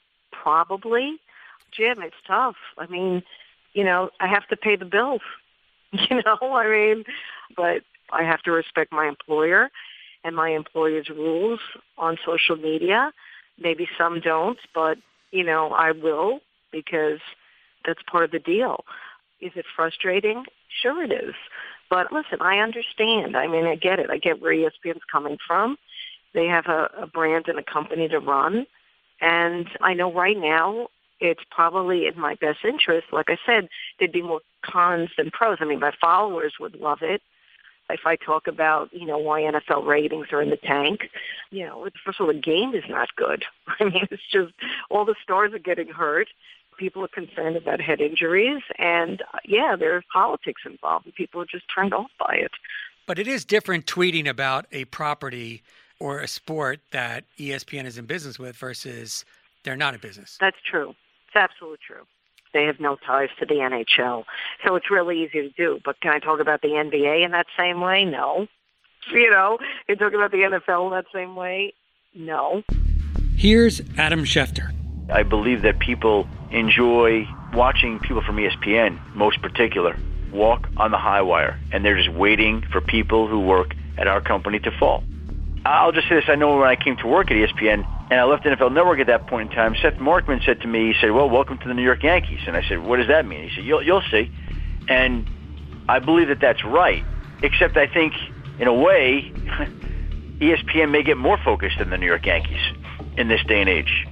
Probably. Jim, it's tough. I mean, you know, I have to pay the bills. You know, I mean, but I have to respect my employer and my employer's rules on social media. Maybe some don't, but, you know, I will because that's part of the deal. Is it frustrating? Sure it is. But listen, I understand. I mean, I get it. I get where E S P N's coming from. They have a, a brand and a company to run. And I know right now it's probably in my best interest. Like I said, there'd be more cons than pros. I mean, my followers would love it. If I talk about, you know, why N F L ratings are in the tank, you know, first of all, the game is not good. I mean, it's just all the stars are getting hurt. People are concerned about head injuries. And, yeah, there's politics involved, and people are just turned off by it. But it is different tweeting about a property or a sport that E S P N is in business with versus they're not in business. That's true. It's absolutely true. They have no ties to the N H L. So it's really easy to do. But can I talk about the N B A in that same way? No. You know, can I talk about the N F L in that same way? No. Here's Adam Schefter. I believe that people enjoy watching people from E S P N, most particular, walk on the high wire. And they're just waiting for people who work at our company to fall. I'll just say this. I know when I came to work at E S P N, and I left N F L Network at that point in time, Seth Markman said to me, he said, well, welcome to the New York Yankees. And I said, what does that mean? He said, you'll, you'll see. And I believe that that's right, except I think, in a way, E S P N may get more focused than the New York Yankees in this day and age.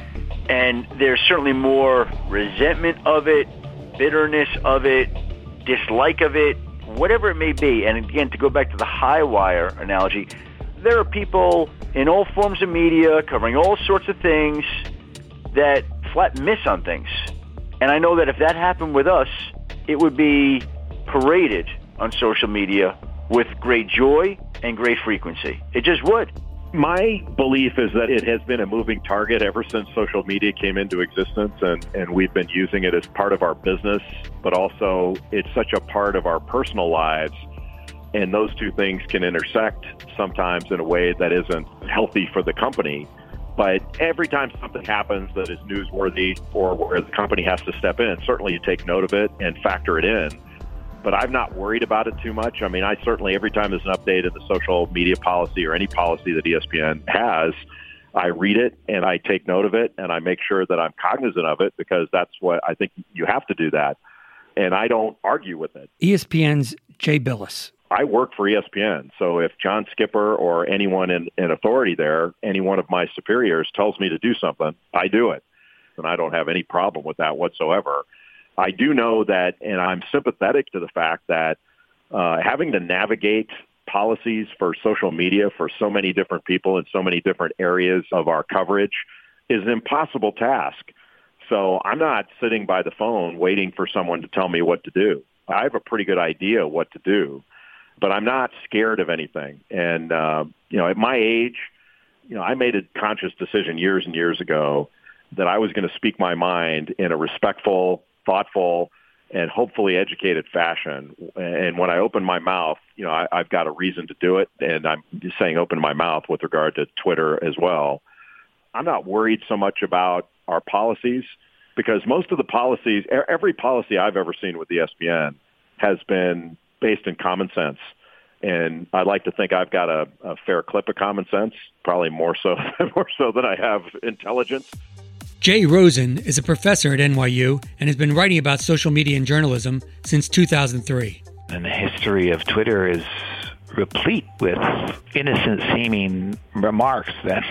And there's certainly more resentment of it, bitterness of it, dislike of it, whatever it may be. And again, to go back to the high wire analogy, there are people in all forms of media covering all sorts of things that flat miss on things. And I know that if that happened with us, it would be paraded on social media with great joy and great frequency. It just would. My belief is that it has been a moving target ever since social media came into existence, and, and we've been using it as part of our business, but also it's such a part of our personal lives. And those two things can intersect sometimes in a way that isn't healthy for the company. But every time something happens that is newsworthy or where the company has to step in, certainly you take note of it and factor it in. But I'm not worried about it too much. I mean, I certainly, every time there's an update in the social media policy or any policy that E S P N has, I read it and I take note of it and I make sure that I'm cognizant of it because that's what I think you have to do that. And I don't argue with it. E S P N's Jay Bilas. I work for E S P N, so if John Skipper or anyone in, in authority there, any one of my superiors tells me to do something, I do it. And I don't have any problem with that whatsoever. I do know that, and I'm sympathetic to the fact that uh, having to navigate policies for social media for so many different people in so many different areas of our coverage is an impossible task. So I'm not sitting by the phone waiting for someone to tell me what to do. I have a pretty good idea what to do. But I'm not scared of anything. And, uh, you know, at my age, you know, I made a conscious decision years and years ago that I was going to speak my mind in a respectful, thoughtful, and hopefully educated fashion. And when I open my mouth, you know, I, I've got a reason to do it. And I'm just saying open my mouth with regard to Twitter as well. I'm not worried so much about our policies because most of the policies, every policy I've ever seen with E S P N has been based in common sense. And I like to think I've got a, a fair clip of common sense, probably more so, more so than I have intelligence. Jay Rosen is a professor at N Y U and has been writing about social media and journalism since two thousand three. And the history of Twitter is replete with innocent-seeming remarks that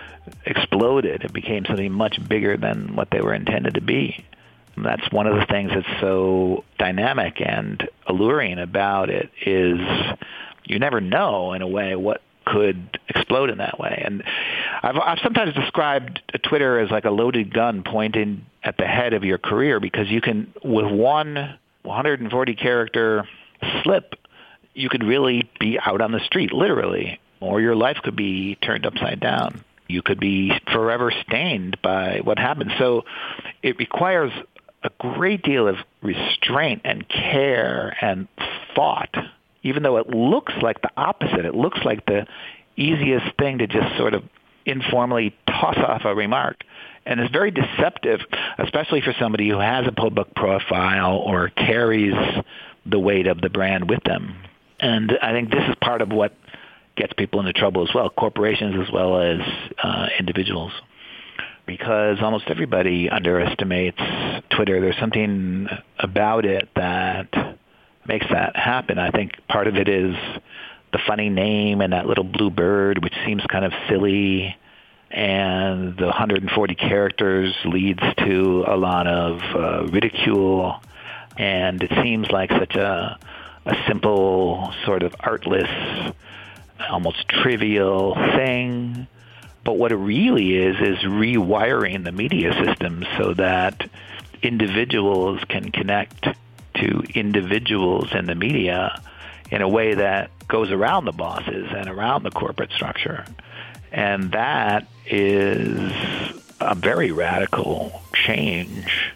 exploded and became something much bigger than what they were intended to be. And that's one of the things that's so dynamic and alluring about it is you never know, in a way, what could explode in that way. And I've, I've sometimes described Twitter as like a loaded gun pointing at the head of your career, because you can, with one one hundred forty character slip, you could really be out on the street, literally, or your life could be turned upside down. You could be forever stained by what happened. So it requires a great deal of restraint and care and thought, even though it looks like the opposite. It looks like the easiest thing to just sort of informally toss off a remark. And it's very deceptive, especially for somebody who has a public profile or carries the weight of the brand with them. And I think this is part of what gets people into trouble as well, corporations as well as uh, individuals. Because almost everybody underestimates Twitter. There's something about it that makes that happen. I think part of it is the funny name and that little blue bird, which seems kind of silly, and the one hundred forty characters leads to a lot of uh, ridicule, and it seems like such a, a simple, sort of artless, almost trivial thing. But what it really is, is rewiring the media system so that individuals can connect to individuals in the media in a way that goes around the bosses and around the corporate structure. And that is a very radical change.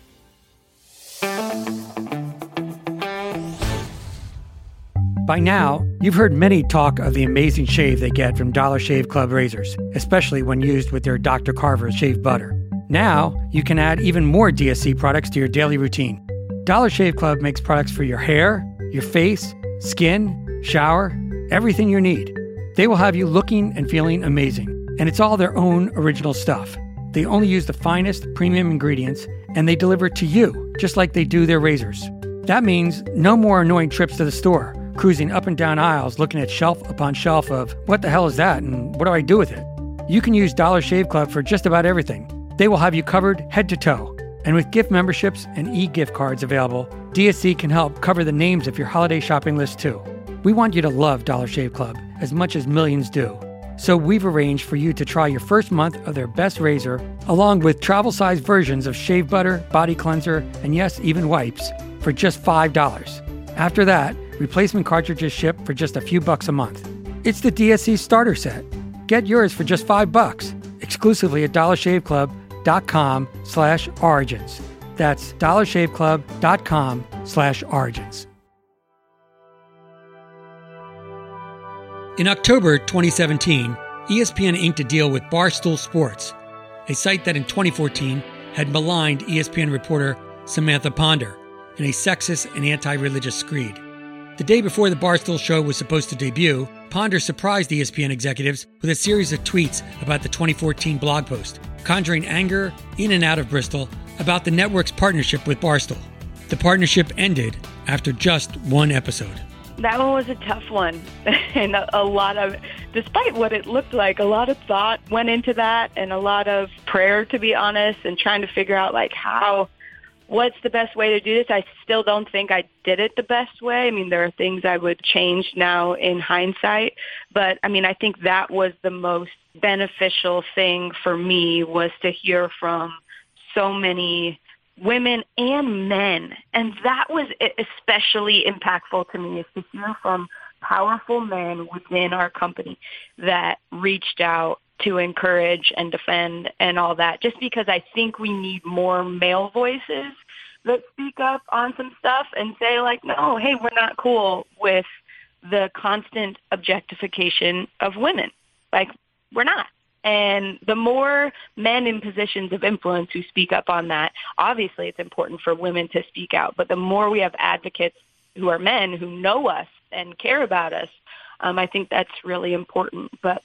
By now, you've heard many talk of the amazing shave they get from Dollar Shave Club razors, especially when used with their Doctor Carver's shave butter. Now, you can add even more D S C products to your daily routine. Dollar Shave Club makes products for your hair, your face, skin, shower, everything you need. They will have you looking and feeling amazing, and it's all their own original stuff. They only use the finest premium ingredients, and they deliver it to you, just like they do their razors. That means no more annoying trips to the store, cruising up and down aisles looking at shelf upon shelf of, what the hell is that and what do I do with it? You can use Dollar Shave Club for just about everything. They will have you covered head to toe. And with gift memberships and e-gift cards available, D S C can help cover the names of your holiday shopping list too. We want you to love Dollar Shave Club as much as millions do. So we've arranged for you to try your first month of their best razor, along with travel-sized versions of shave butter, body cleanser, and yes, even wipes, for just five dollars. After that, replacement cartridges ship for just a few bucks a month. It's the D S C starter set. Get yours for just five bucks, exclusively at dollarshaveclub.com slash origins. That's dollarshaveclub.com slash origins. In October twenty seventeen, E S P N inked a deal with Barstool Sports, a site that in twenty fourteen had maligned E S P N reporter Samantha Ponder in a sexist and anti-religious screed. The day before the Barstool show was supposed to debut, Ponder surprised E S P N executives with a series of tweets about the twenty fourteen blog post, conjuring anger in and out of Bristol about the network's partnership with Barstool. The partnership ended after just one episode. That one was a tough one, and a, a lot of, despite what it looked like, a lot of thought went into that, and a lot of prayer, to be honest, and trying to figure out, like, how, what's the best way to do this? I still don't think I did it the best way. I mean, there are things I would change now in hindsight, but, I mean, I think that was the most beneficial thing for me, was to hear from so many women and men. And that was especially impactful to me, is to hear from powerful men within our company that reached out to encourage and defend and all that, just because I think we need more male voices that speak up on some stuff and say, like, no, hey, we're not cool with the constant objectification of women. Like, we're not. And the more men in positions of influence who speak up on that, obviously it's important for women to speak out, but the more we have advocates who are men who know us and care about us, um, I think that's really important. But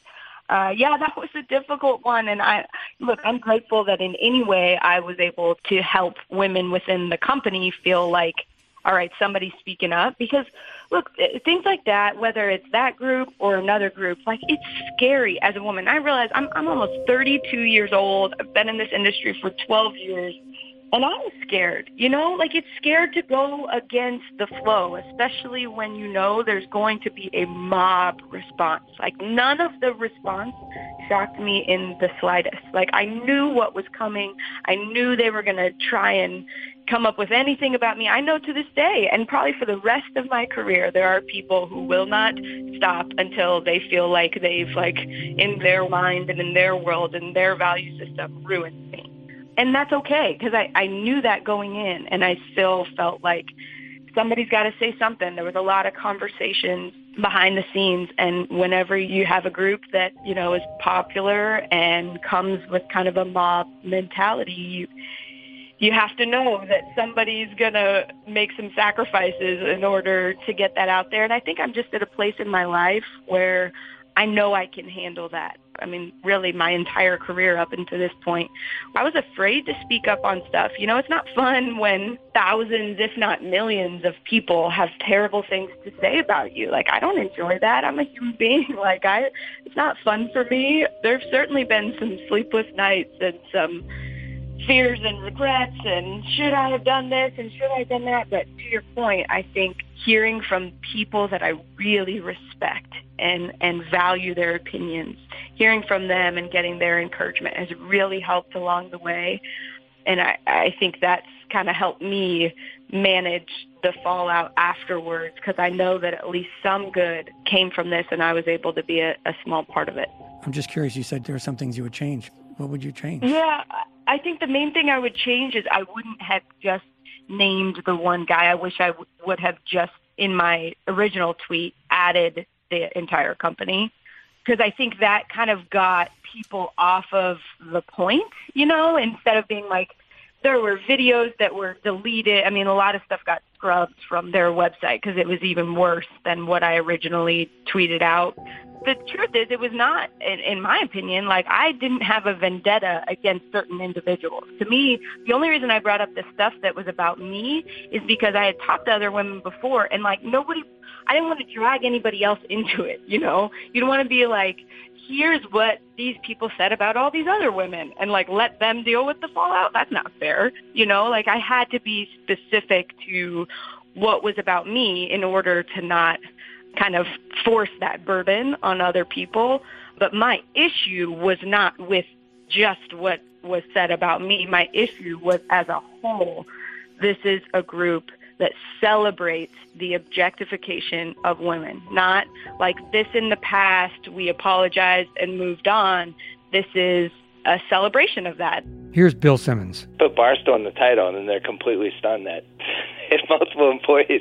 Uh, yeah, that was a difficult one. And I, look, I'm grateful that in any way I was able to help women within the company feel like, all right, somebody's speaking up. Because, look, things like that, whether it's that group or another group, like, it's scary as a woman. I realize I'm, I'm almost thirty-two years old. I've been in this industry for twelve years. And I was scared, you know, like it's scared to go against the flow, especially when you know there's going to be a mob response. Like none of the response shocked me in the slightest. Like I knew what was coming. I knew they were going to try and come up with anything about me. I know to this day, and probably for the rest of my career, there are people who will not stop until they feel like they've, like, in their mind and in their world and their value system ruined me. And that's okay, because I, I knew that going in, and I still felt like somebody's got to say something. There was a lot of conversations behind the scenes, and whenever you have a group that, you know, is popular and comes with kind of a mob mentality, you, you have to know that somebody's going to make some sacrifices in order to get that out there. And I think I'm just at a place in my life where I know I can handle that. I mean, really, my entire career up until this point, I was afraid to speak up on stuff. You know, it's not fun when thousands, if not millions, of people have terrible things to say about you. Like, I don't enjoy that. I'm a human being. Like, I, it's not fun for me. There've certainly been some sleepless nights and some fears and regrets and should I have done this and should I have done that? But to your point, I think hearing from people that I really respect and, and value their opinions, hearing from them and getting their encouragement has really helped along the way. And I, I think that's kind of helped me manage the fallout afterwards, because I know that at least some good came from this and I was able to be a, a small part of it. I'm just curious, you said there are some things you would change. What would you change? Yeah, I think the main thing I would change is I wouldn't have just named the one guy. I wish I w- would have just, in my original tweet, added the entire company, because I think that kind of got people off of the point, you know, instead of being like, there were videos that were deleted. I mean, a lot of stuff got scrubbed from their website because it was even worse than what I originally tweeted out. The truth is, it was not, in, in my opinion, like I didn't have a vendetta against certain individuals. To me, the only reason I brought up this stuff that was about me is because I had talked to other women before, and like nobody, I didn't want to drag anybody else into it, you know? You don't want to be like, here's what these people said about all these other women and like let them deal with the fallout. That's not fair. You know, like I had to be specific to what was about me in order to not kind of force that burden on other people. But my issue was not with just what was said about me. My issue was as a whole. This is a group that celebrates the objectification of women, not like this in the past, we apologized and moved on. This is a celebration of that. Here's Bill Simmons. Put Barstool in the title, and then they're completely stunned that if multiple employees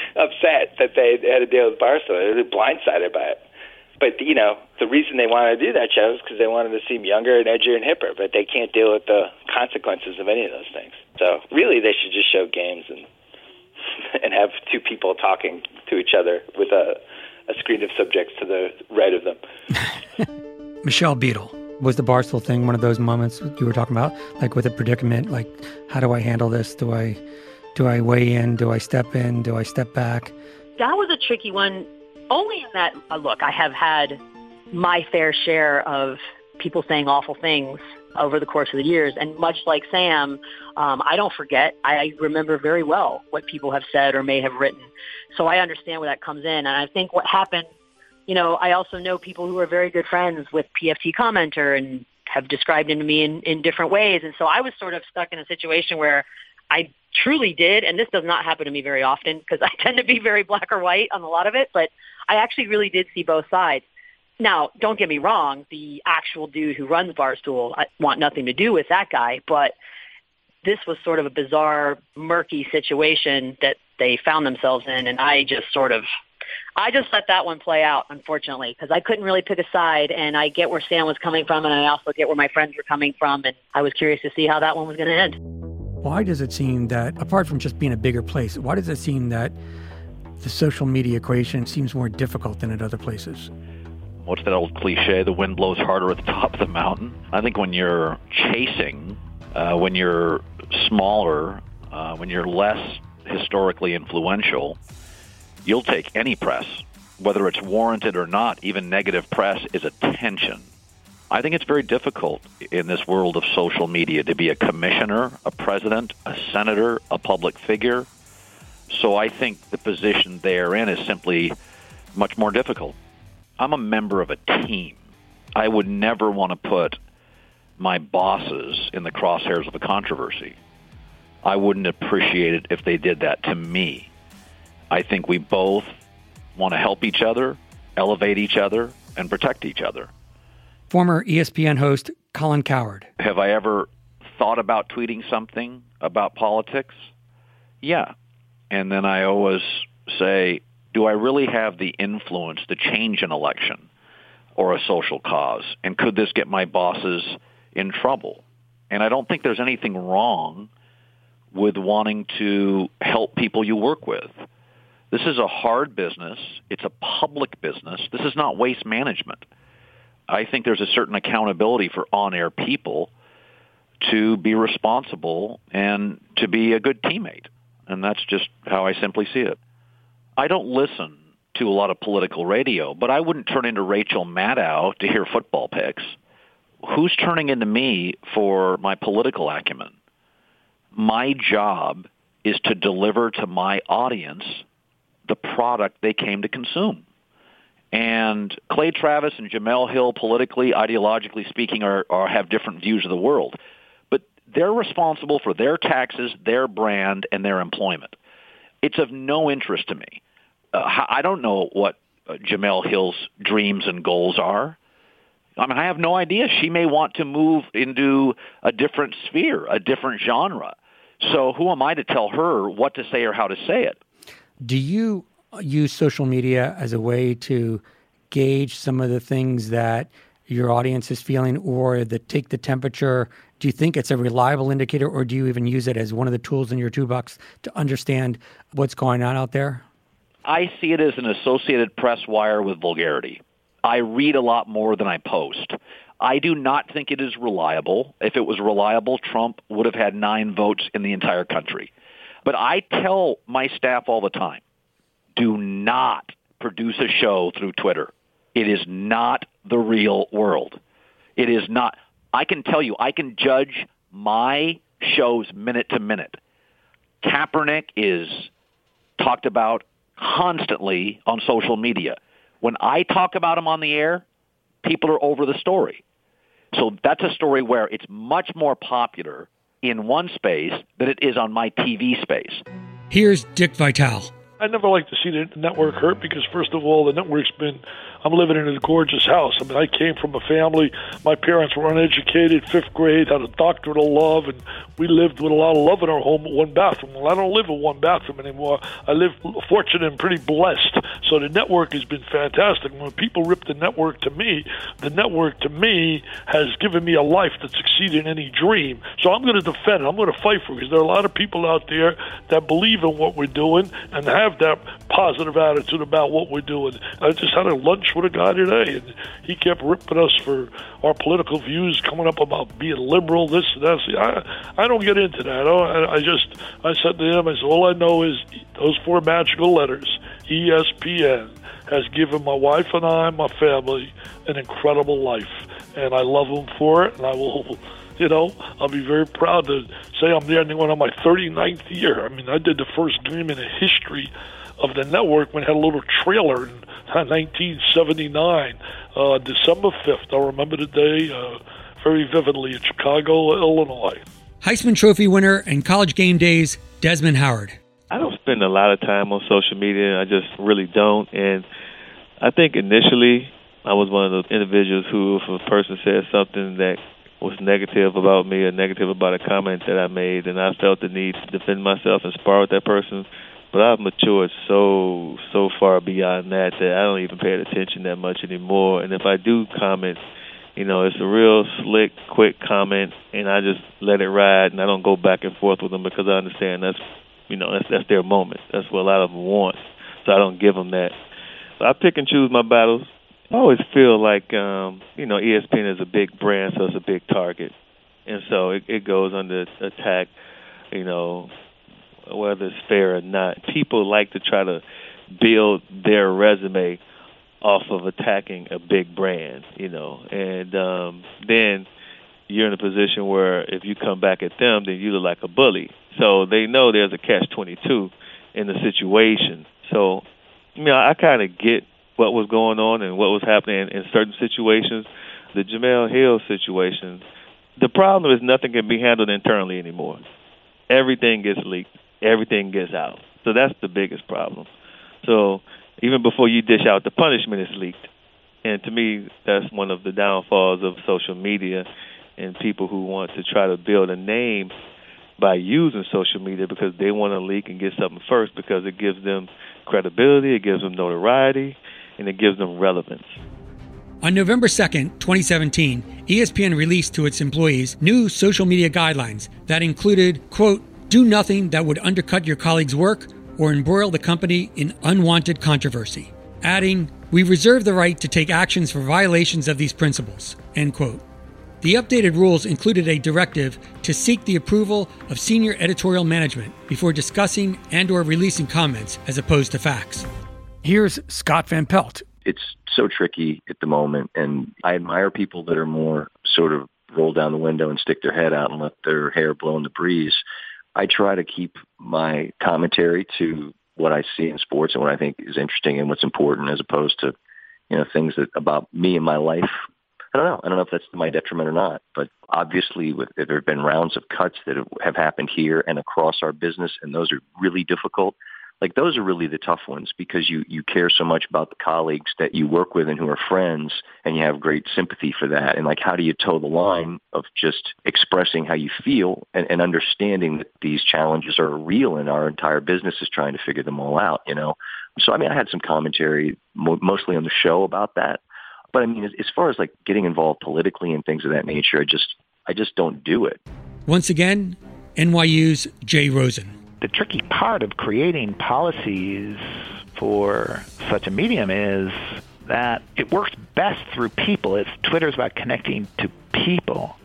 upset that they had to deal with Barstool. They're blindsided by it. But, you know, the reason they wanted to do that show is because they wanted to seem younger and edgier and hipper, but they can't deal with the consequences of any of those things. So really they should just show games and and have two people talking to each other with a, a screen of subjects to the right of them. Michelle Beadle. Was the Barstool thing one of those moments you were talking about, like with a predicament, like how do I handle this? Do I do I weigh in? Do I step in? Do I step back? That was a tricky one, only in that, uh, look, I have had my fair share of people saying awful things over the course of the years. And much like Sam, um, I don't forget. I remember very well what people have said or may have written. So I understand where that comes in. And I think what happened, you know, I also know people who are very good friends with P F T Commenter and have described him to me in, in different ways. And so I was sort of stuck in a situation where I truly did, and this does not happen to me very often because I tend to be very black or white on a lot of it, but I actually really did see both sides. Now, don't get me wrong, the actual dude who runs Barstool, I want nothing to do with that guy, but this was sort of a bizarre, murky situation that they found themselves in, and I just sort of, I just let that one play out, unfortunately, because I couldn't really pick a side, and I get where Sam was coming from, and I also get where my friends were coming from, and I was curious to see how that one was going to end. Why does it seem that, apart from just being a bigger place, why does it seem that the social media equation seems more difficult than at other places? what's that old cliche? The wind blows harder at the top of the mountain. I think when you're chasing, uh, when you're smaller, uh, when you're less historically influential, you'll take any press, whether it's warranted or not. Even negative press is attention. I think it's very difficult in this world of social media to be a commissioner, a president, a senator, a public figure. So I think the position they're in is simply much more difficult. I'm a member of a team. I would never want to put my bosses in the crosshairs of a controversy. I wouldn't appreciate it if they did that to me. I think we both want to help each other, elevate each other, and protect each other. Former E S P N host Colin Cowherd. Have I ever thought about tweeting something about politics? Yeah. And then I always say, do I really have the influence to change an election or a social cause? And could this get my bosses in trouble? And I don't think there's anything wrong with wanting to help people you work with. This is a hard business. It's a public business. This is not waste management. I think there's a certain accountability for on-air people to be responsible and to be a good teammate. And that's just how I simply see it. I don't listen to a lot of political radio, but I wouldn't turn into Rachel Maddow to hear football picks. Who's turning into me for my political acumen? My job is to deliver to my audience the product they came to consume. And Clay Travis and Jemele Hill, politically, ideologically speaking, are, are have different views of the world. But they're responsible for their taxes, their brand, and their employment. It's of no interest to me. Uh, I don't know what uh, Jemele Hill's dreams and goals are. I mean, I have no idea. She may want to move into a different sphere, a different genre. So who am I to tell her what to say or how to say it? Do you use social media as a way to gauge some of the things that your audience is feeling, or that take the temperature? Do you think it's a reliable indicator, or do you even use it as one of the tools in your toolbox to understand what's going on out there? I see it as an Associated Press wire with vulgarity. I read a lot more than I post. I do not think it is reliable. If it was reliable, Trump would have had nine votes in the entire country. But I tell my staff all the time, do not produce a show through Twitter. It is not the real world. It is not. I can tell you, I can judge my shows minute to minute. Kaepernick is talked about constantly on social media. When I talk about him on the air, people are over the story. So that's a story where it's much more popular in one space than it is on my T V space. Here's Dick Vitale. I never like to see the network hurt because, first of all, the network's been, I'm living in a gorgeous house. I mean, I came from a family, my parents were uneducated, fifth grade, had a doctorate of love, and we lived with a lot of love in our home, one bathroom. Well, I don't live in one bathroom anymore. I live fortunate and pretty blessed. So the network has been fantastic. When people rip the network to me, the network to me has given me a life that's exceeded any dream. So I'm going to defend it. I'm going to fight for it because there are a lot of people out there that believe in what we're doing and have that positive attitude about what we're doing. I just had a lunch with a guy today, and he kept ripping us for our political views, coming up about being liberal, this and that. See, I, I don't get into that. I, I just, I said to him, I said, all I know is those four magical letters, E S P N, has given my wife and I, my family, an incredible life, and I love them for it, and I will... You know, I'll be very proud to say I'm there going on my thirty-ninth year. I mean, I did the first game in the history of the network when it had a little trailer in nineteen seventy-nine, uh, December fifth. I remember the day uh, very vividly in Chicago, Illinois. Heisman Trophy winner and College Game Days, Desmond Howard. I don't spend a lot of time on social media. I just really don't. And I think initially I was one of those individuals who, if a person said something that was negative about me or negative about a comment that I made, and I felt the need to defend myself and spar with that person. But I've matured so, so far beyond that that I don't even pay attention that much anymore. And if I do comment, you know, it's a real slick, quick comment, and I just let it ride, and I don't go back and forth with them because I understand that's, you know, that's, that's their moment. That's what a lot of them want. So I don't give them that. So I pick and choose my battles. I always feel like, um, you know, E S P N is a big brand, so it's a big target. And so it, it goes under attack, you know, whether it's fair or not. People like to try to build their resume off of attacking a big brand, you know. And um, then you're in a position where if you come back at them, then you look like a bully. So they know there's a catch twenty-two in the situation. So, you know, I kind of get what was going on and what was happening in certain situations. The Jemele Hill situation, the problem is nothing can be handled internally anymore. Everything gets leaked. Everything gets out. So that's the biggest problem. So even before you dish out the punishment, it's leaked. And to me, that's one of the downfalls of social media and people who want to try to build a name by using social media because they want to leak and get something first because it gives them credibility, it gives them notoriety, and it gives them relevance. On November second, twenty seventeen, E S P N released to its employees new social media guidelines that included, quote, do nothing that would undercut your colleagues' work or embroil the company in unwanted controversy, adding, we reserve the right to take actions for violations of these principles, end quote. The updated rules included a directive to seek the approval of senior editorial management before discussing and or releasing comments as opposed to facts. Here's Scott Van Pelt. It's so tricky at the moment, and I admire people that are more sort of roll down the window and stick their head out and let their hair blow in the breeze. I try to keep my commentary to what I see in sports and what I think is interesting and what's important as opposed to, you know, things that about me and my life. I don't know. I don't know if that's to my detriment or not, but obviously with, there have been rounds of cuts that have, have happened here and across our business, and those are really difficult. Like those are really the tough ones because you, you care so much about the colleagues that you work with and who are friends, and you have great sympathy for that. And like, how do you toe the line of just expressing how you feel and, and understanding that these challenges are real and our entire business is trying to figure them all out, you know? So, I mean, I had some commentary mo- mostly on the show about that. But I mean, as, as far as like getting involved politically and things of that nature, I just, I just don't do it. Once again, N Y U's Jay Rosen. The tricky part of creating policies for such a medium is that it works best through people. It's Twitter's about connecting to people.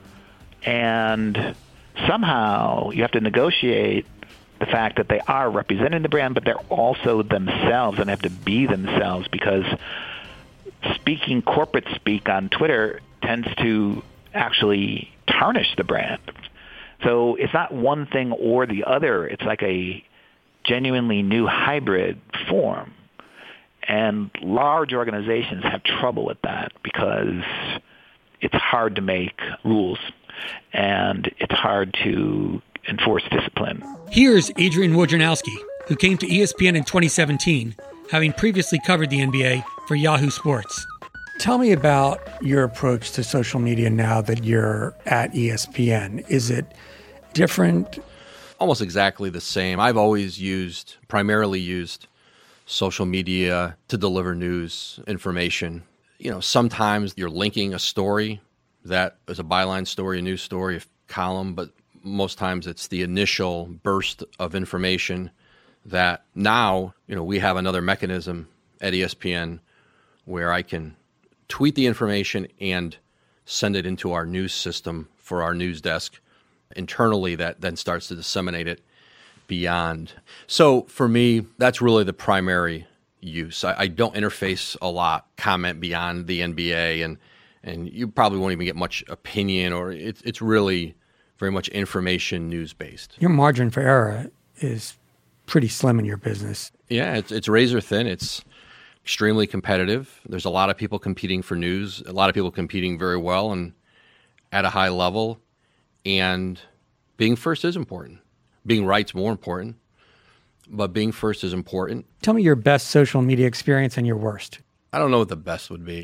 And somehow you have to negotiate the fact that they are representing the brand, but they're also themselves and have to be themselves, because speaking corporate speak on Twitter tends to actually tarnish the brand. So it's not one thing or the other. It's like a genuinely new hybrid form. And large organizations have trouble with that because it's hard to make rules and it's hard to enforce discipline. Here's Adrian Wojnarowski, who came to E S P N in twenty seventeen, having previously covered the N B A for Yahoo Sports. Tell me about your approach to social media now that you're at E S P N. Is it different? Almost exactly the same. I've always used, primarily used social media to deliver news, information. You know, sometimes you're linking a story that is a byline story, a news story, a column, but most times it's the initial burst of information that now, you know, we have another mechanism at E S P N where I can tweet the information and send it into our news system for our news desk internally that then starts to disseminate it beyond. So for me, that's really the primary use. I, I don't interface a lot, comment beyond the N B A, and and you probably won't even get much opinion, or it's it's really very much information news based. Your margin for error is pretty slim in your business. Yeah, it's it's razor thin. It's extremely competitive. There's a lot of people competing for news, a lot of people competing very well and at a high level. And being first is important. Being right's more important, but being first is important. Tell me your best social media experience and your worst. I don't know what the best would be.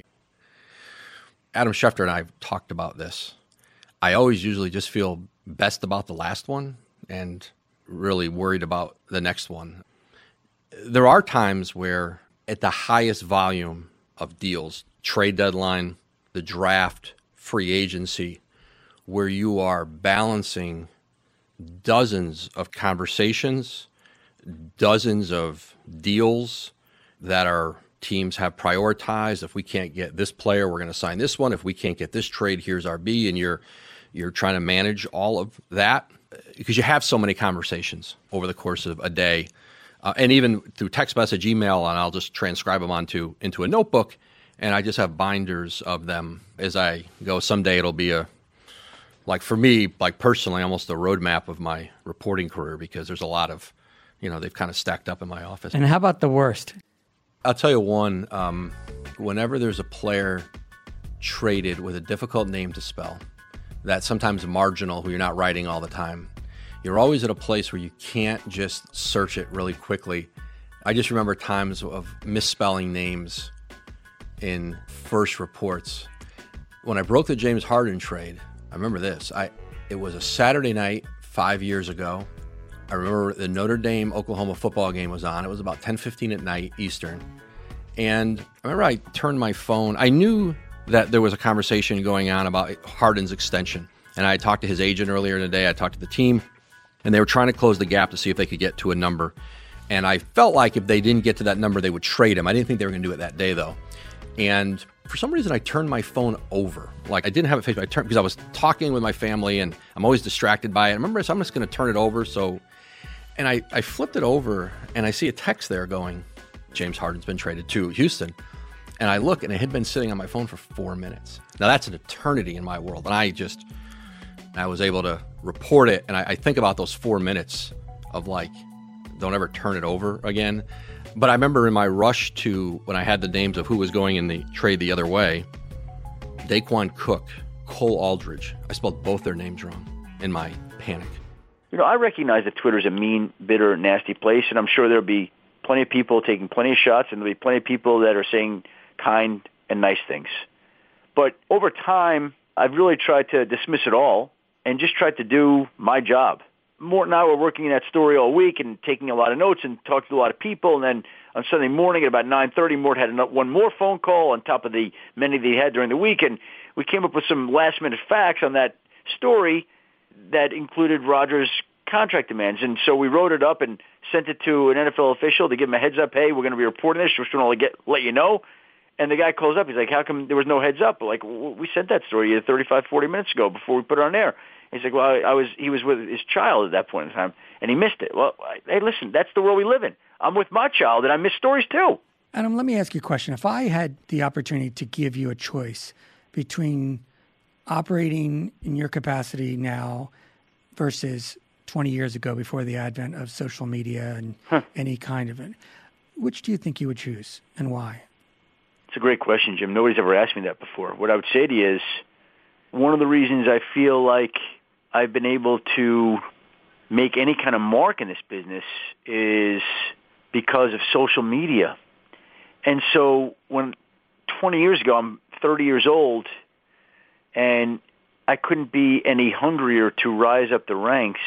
Adam Schefter and I have talked about this. I always usually just feel best about the last one and really worried about the next one. There are times where at the highest volume of deals, trade deadline, the draft, free agency, where you are balancing dozens of conversations, dozens of deals that are teams have prioritized. If we can't get this player, we're going to sign this one. If we can't get this trade, here's our B. And you're you're trying to manage all of that because you have so many conversations over the course of a day. Uh, and even through text message, email, and I'll just transcribe them onto into a notebook, and I just have binders of them as I go. Someday it'll be a, like for me, like personally, almost a roadmap of my reporting career because there's a lot of, you know, they've kind of stacked up in my office. And how about the worst? I'll tell you one, um, whenever there's a player traded with a difficult name to spell, that's sometimes marginal, who you're not writing all the time, you're always at a place where you can't just search it really quickly. I just remember times of misspelling names in first reports. When I broke the James Harden trade, I remember this. I it was a Saturday night five years ago. I remember the Notre Dame Oklahoma football game was on. It was about ten fifteen at night Eastern. And I remember I turned my phone. I knew that there was a conversation going on about Harden's extension. And I talked to his agent earlier in the day. I talked to the team. And they were trying to close the gap to see if they could get to a number. And I felt like if they didn't get to that number, they would trade him. I didn't think they were going to do it that day, though. And for some reason, I turned my phone over. Like, I didn't have it faced. I turned because I was talking with my family, and I'm always distracted by it. I remember, so I'm just going to turn it over. So, and I, I flipped it over, and I see a text there going, James Harden's been traded to Houston. And I look, and it had been sitting on my phone for four minutes. Now, that's an eternity in my world. And I just... I was able to report it, and I, I think about those four minutes of like, don't ever turn it over again. But I remember in my rush to, when I had the names of who was going in the trade the other way, Daquan Cook, Cole Aldridge. I spelled both their names wrong in my panic. You know, I recognize that Twitter's a mean, bitter, nasty place, and I'm sure there'll be plenty of people taking plenty of shots, and there'll be plenty of people that are saying kind and nice things. But over time, I've really tried to dismiss it all and just tried to do my job. Mort and I were working in that story all week and taking a lot of notes and talking to a lot of people. And then on Sunday morning at about nine thirty, Mort had one more phone call on top of the many that he had during the week. And we came up with some last-minute facts on that story that included Rodgers' contract demands. And so we wrote it up and sent it to an N F L official to give him a heads up. Hey, we're going to be reporting this. We're just going to get, let you know. And the guy calls up. He's like, how come there was no heads up? Like, we sent that story thirty-five, forty minutes ago before we put it on air. He's like, well, I, I was, he was with his child at that point in time, and he missed it. Well, I, hey, listen, that's the world we live in. I'm with my child, and I miss stories too. Adam, let me ask you a question. If I had the opportunity to give you a choice between operating in your capacity now versus twenty years ago before the advent of social media and huh. any kind of it, which do you think you would choose and why? It's a great question, Jim. Nobody's ever asked me that before. What I would say to you is one of the reasons I feel like I've been able to make any kind of mark in this business is because of social media. And so when twenty years ago, I'm thirty years old, and I couldn't be any hungrier to rise up the ranks.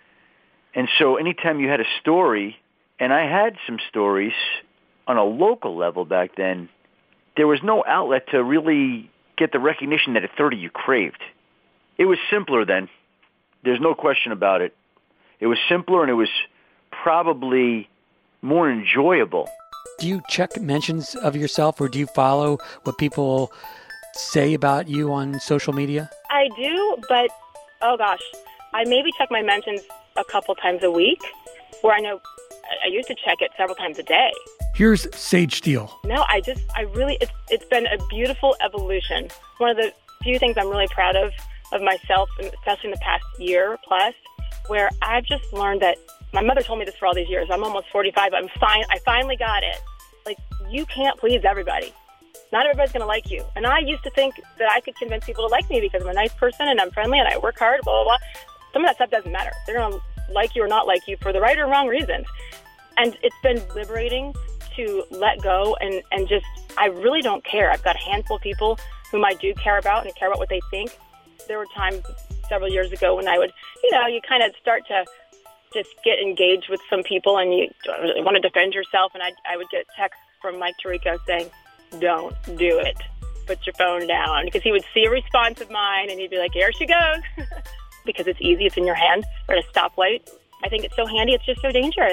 And so anytime you had a story, and I had some stories on a local level back then, there was no outlet to really get the recognition that at thirty you craved. It was simpler then. There's no question about it. It was simpler, and it was probably more enjoyable. Do you check mentions of yourself, or do you follow what people say about you on social media? I do, but, oh gosh, I maybe check my mentions a couple times a week, where I know I used to check it several times a day. Here's Sage Steele. No, I just, I really, it's it's been a beautiful evolution. One of the few things I'm really proud of, of myself, especially in the past year plus, where I've just learned that, my mother told me this for all these years, I'm almost forty-five, I'm fine, I finally got it. Like, you can't please everybody. Not everybody's going to like you. And I used to think that I could convince people to like me because I'm a nice person and I'm friendly and I work hard, blah, blah, blah. Some of that stuff doesn't matter. They're going to like you or not like you for the right or wrong reasons. And it's been liberating to let go and, and just, I really don't care. I've got a handful of people whom I do care about and care about what they think. There were times several years ago when I would, you know, you kind of start to just get engaged with some people and you want to defend yourself. And I, I would get texts from Mike Tirico saying, don't do it. Put your phone down. Because he would see a response of mine and he'd be like, here she goes. Because it's easy. It's in your hand. Or at a stoplight. I think it's so handy. It's just so dangerous.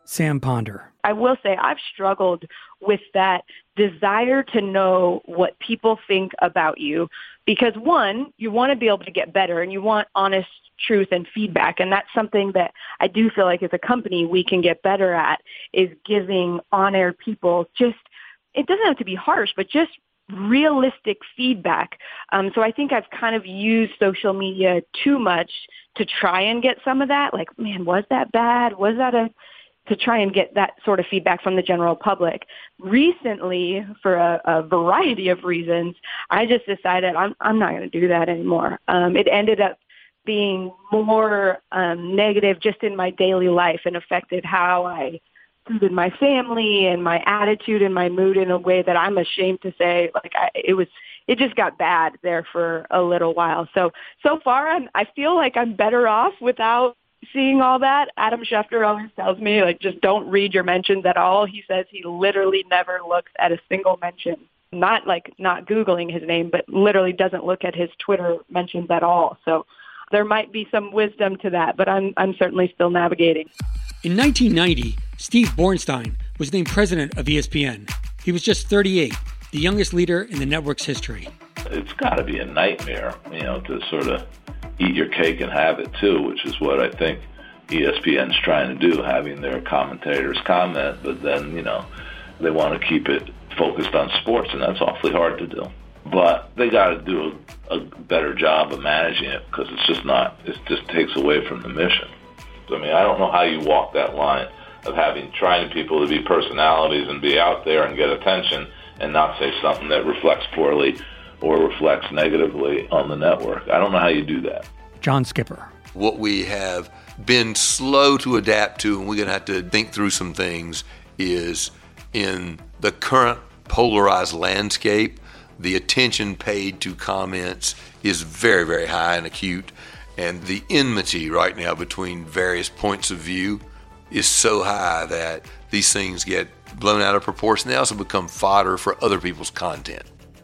Sam Ponder. I will say I've struggled with that desire to know what people think about you because, one, you want to be able to get better and you want honest truth and feedback. And that's something that I do feel like as a company we can get better at is giving on-air people just, it doesn't have to be harsh, but just realistic feedback. Um, so I think I've kind of used social media too much to try and get some of that. Like, man, was that bad? Was that a, to try and get that sort of feedback from the general public. Recently, for a, a variety of reasons, I just decided I'm, I'm not going to do that anymore. Um, it ended up being more um, negative just in my daily life and affected how I treated my family and my attitude and my mood in a way that I'm ashamed to say, like, I, it was, it just got bad there for a little while. So, so far, I'm, I feel like I'm better off without seeing all that. Adam Schefter always tells me, like, just don't read your mentions at all. He says he literally never looks at a single mention, not like not Googling his name, but literally doesn't look at his Twitter mentions at all. So there might be some wisdom to that, but I'm I'm certainly still navigating. In nineteen ninety, Steve Bornstein was named president of E S P N. He was just thirty-eight, the youngest leader in the network's history. It's got to be a nightmare, you know, to sort of eat your cake and have it too, which is what I think E S P N's trying to do, having their commentators comment, but then, you know, they want to keep it focused on sports, and that's awfully hard to do. But they got to do a, a better job of managing it because it's just not, it just takes away from the mission. I mean, I don't know how you walk that line of having, trying people to be personalities and be out there and get attention and not say something that reflects poorly or reflects negatively on the network. I don't know how you do that. John Skipper. What we have been slow to adapt to, and we're going to have to think through some things, is in the current polarized landscape, the attention paid to comments is very, very high and acute. And the enmity right now between various points of view is so high that these things get blown out of proportion. They also become fodder for other people's content.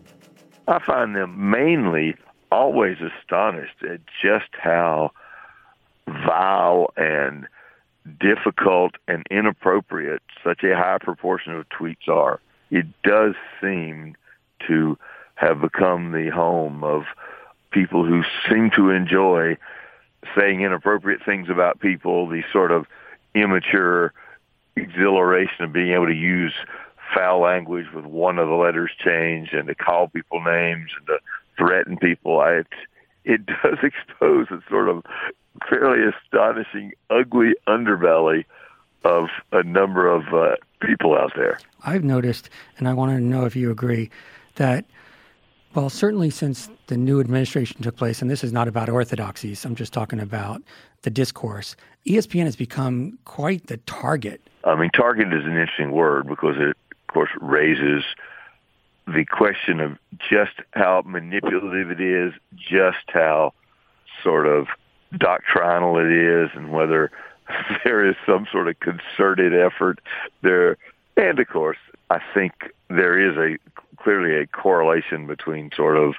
I find them mainly always astonished at just how vile and difficult and inappropriate such a high proportion of tweets are. It does seem to have become the home of people who seem to enjoy saying inappropriate things about people, the sort of immature exhilaration of being able to use foul language with one of the letters changed and to call people names and to threaten people. I, it, it does expose a sort of fairly astonishing, ugly underbelly of a number of uh, people out there. I've noticed, and I wanted to know if you agree, that, well, certainly since the new administration took place, and this is not about orthodoxies, I'm just talking about the discourse, E S P N has become quite the target. I mean, target is an interesting word because it, of course, raises the question of just how manipulative it is, just how sort of doctrinal it is, and whether there is some sort of concerted effort there. And, of course, I think there is a clearly a correlation between sort of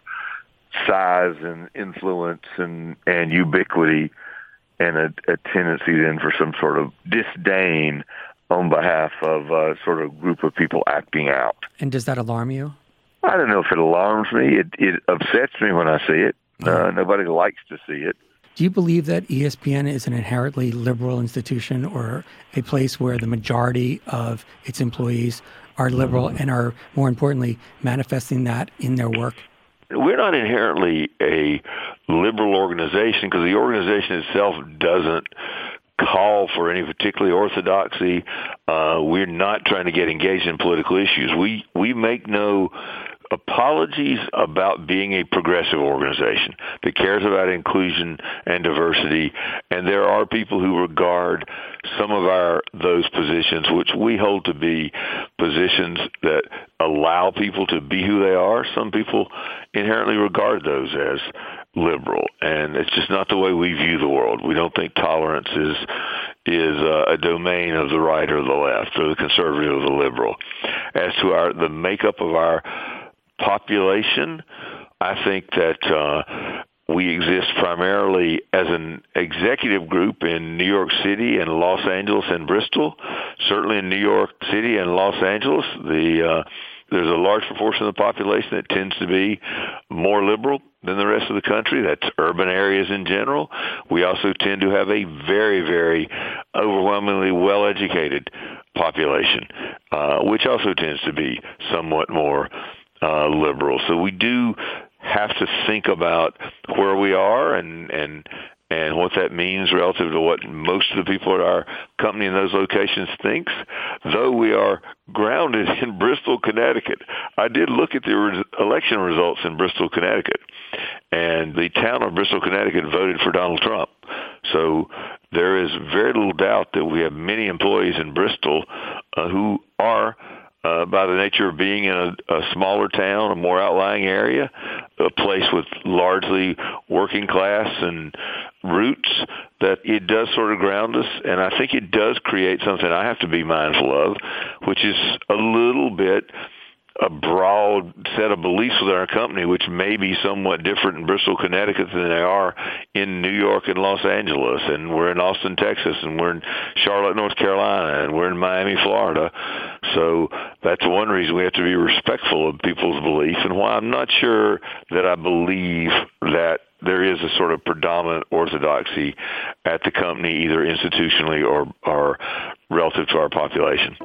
size and influence and, and ubiquity and a, a tendency then for some sort of disdain on behalf of a sort of group of people acting out. And does that alarm you? I don't know if it alarms me. It, it upsets me when I see it. Uh, nobody likes to see it. Do you believe that E S P N is an inherently liberal institution or a place where the majority of its employees are liberal and are, more importantly, manifesting that in their work? We're not inherently a liberal organization because the organization itself doesn't call for any particular orthodoxy. Uh, we're not trying to get engaged in political issues. We we make no apologies about being a progressive organization that cares about inclusion and diversity, and there are people who regard some of our those positions, which we hold to be positions that allow people to be who they are. Some people inherently regard those as liberal, and it's just not the way we view the world. We don't think tolerance is is uh, a domain of the right or the left, or the conservative or the liberal. As to our the makeup of our population, I think that uh, We exist primarily as an executive group in New York City and Los Angeles and Bristol. Certainly in New York City and Los Angeles, the uh, there's a large proportion of the population that tends to be more liberal than the rest of the country. That's urban areas in general. We also tend to have a very, very overwhelmingly well-educated population, uh, which also tends to be somewhat more uh, liberal. So we do have to think about where we are and and and what that means relative to what most of the people at our company in those locations thinks. Though we are grounded in Bristol, Connecticut, I did look at the re- election results in Bristol, Connecticut, and the town of Bristol, Connecticut voted for Donald Trump. So there is very little doubt that we have many employees in Bristol uh, who are Uh, by the nature of being in a, a smaller town, a more outlying area, a place with largely working class and roots, that it does sort of ground us. And I think it does create something I have to be mindful of, which is a little bit a broad set of beliefs within our company, which may be somewhat different in Bristol, Connecticut than they are in New York and Los Angeles, and we're in Austin, Texas, and we're in Charlotte, North Carolina, and we're in Miami, Florida. So that's one reason we have to be respectful of people's beliefs, and why I'm not sure that I believe that there is a sort of predominant orthodoxy at the company, either institutionally or, or relative to our population.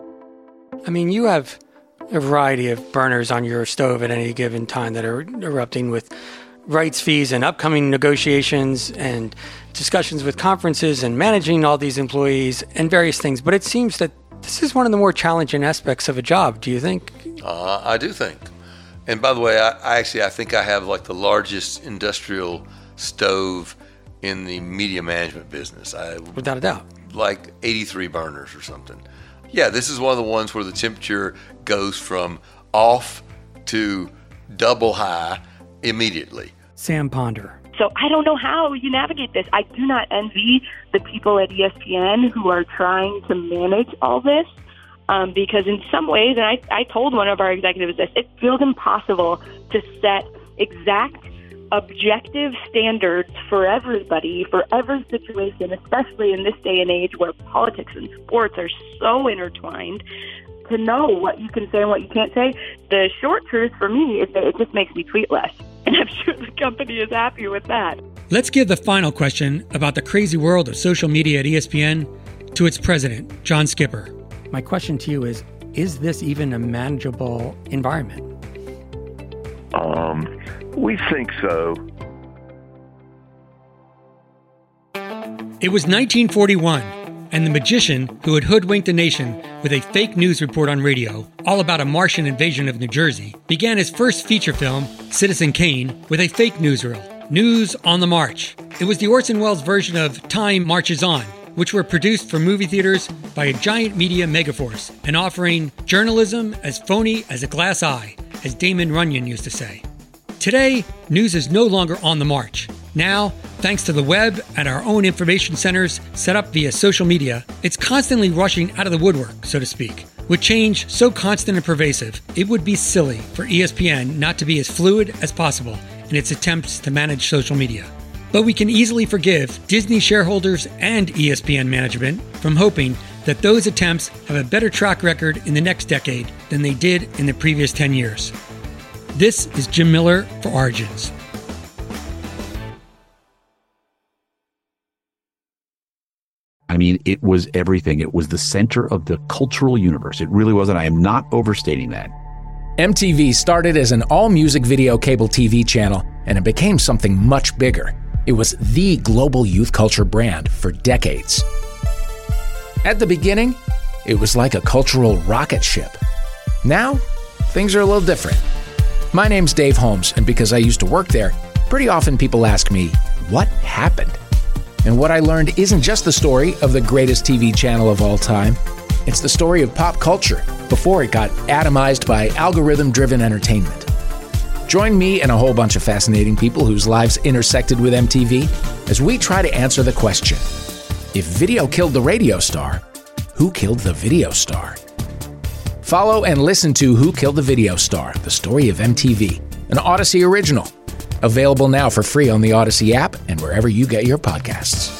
I mean, you have a variety of burners on your stove at any given time that are erupting with rights fees and upcoming negotiations and discussions with conferences and managing all these employees and various things. But it seems that this is one of the more challenging aspects of a job. Do you think? Uh, I do think. And by the way, I, I actually, I think I have like the largest industrial stove in the media management business. I, Without a doubt. Like eighty-three burners or something. Yeah, this is one of the ones where the temperature goes from off to double high immediately. Sam Ponder. So I don't know how you navigate this. I do not envy the people at E S P N who are trying to manage all this, um, because in some ways, and I, I told one of our executives this, it feels impossible to set exact objective standards for everybody, for every situation, especially in this day and age where politics and sports are so intertwined, to know what you can say and what you can't say. The short truth for me is that it just makes me tweet less. And I'm sure the company is happy with that. Let's give the final question about the crazy world of social media at E S P N to its president, John Skipper. My question to you is, is this even a manageable environment? Um, we think so. It was nineteen forty-one, and the magician who had hoodwinked the nation with a fake news report on radio, all about a Martian invasion of New Jersey, began his first feature film, Citizen Kane, with a fake newsreel, News on the March. It was the Orson Welles version of Time Marches On, which were produced for movie theaters by a giant media megaforce and offering journalism as phony as a glass eye, as Damon Runyon used to say. Today, news is no longer on the march. Now, thanks to the web and our own information centers set up via social media, it's constantly rushing out of the woodwork, so to speak. With change so constant and pervasive, it would be silly for E S P N not to be as fluid as possible in its attempts to manage social media. But we can easily forgive Disney shareholders and E S P N management from hoping that those attempts have a better track record in the next decade than they did in the previous ten years. This is Jim Miller for Origins. I mean, it was everything. It was the center of the cultural universe. It really was, and I am not overstating that. M T V started as an all-music video cable T V channel, and it became something much bigger. It was the global youth culture brand for decades. At the beginning, it was like a cultural rocket ship. Now, things are a little different. My name's Dave Holmes, and because I used to work there, pretty often people ask me, what happened? And what I learned isn't just the story of the greatest T V channel of all time. It's the story of pop culture before it got atomized by algorithm-driven entertainment. Join me and a whole bunch of fascinating people whose lives intersected with M T V as we try to answer the question, if video killed the radio star, who killed the video star? Follow and listen to Who Killed the Video Star, the story of M T V, an Odyssey original. Available now for free on the Odyssey app and wherever you get your podcasts.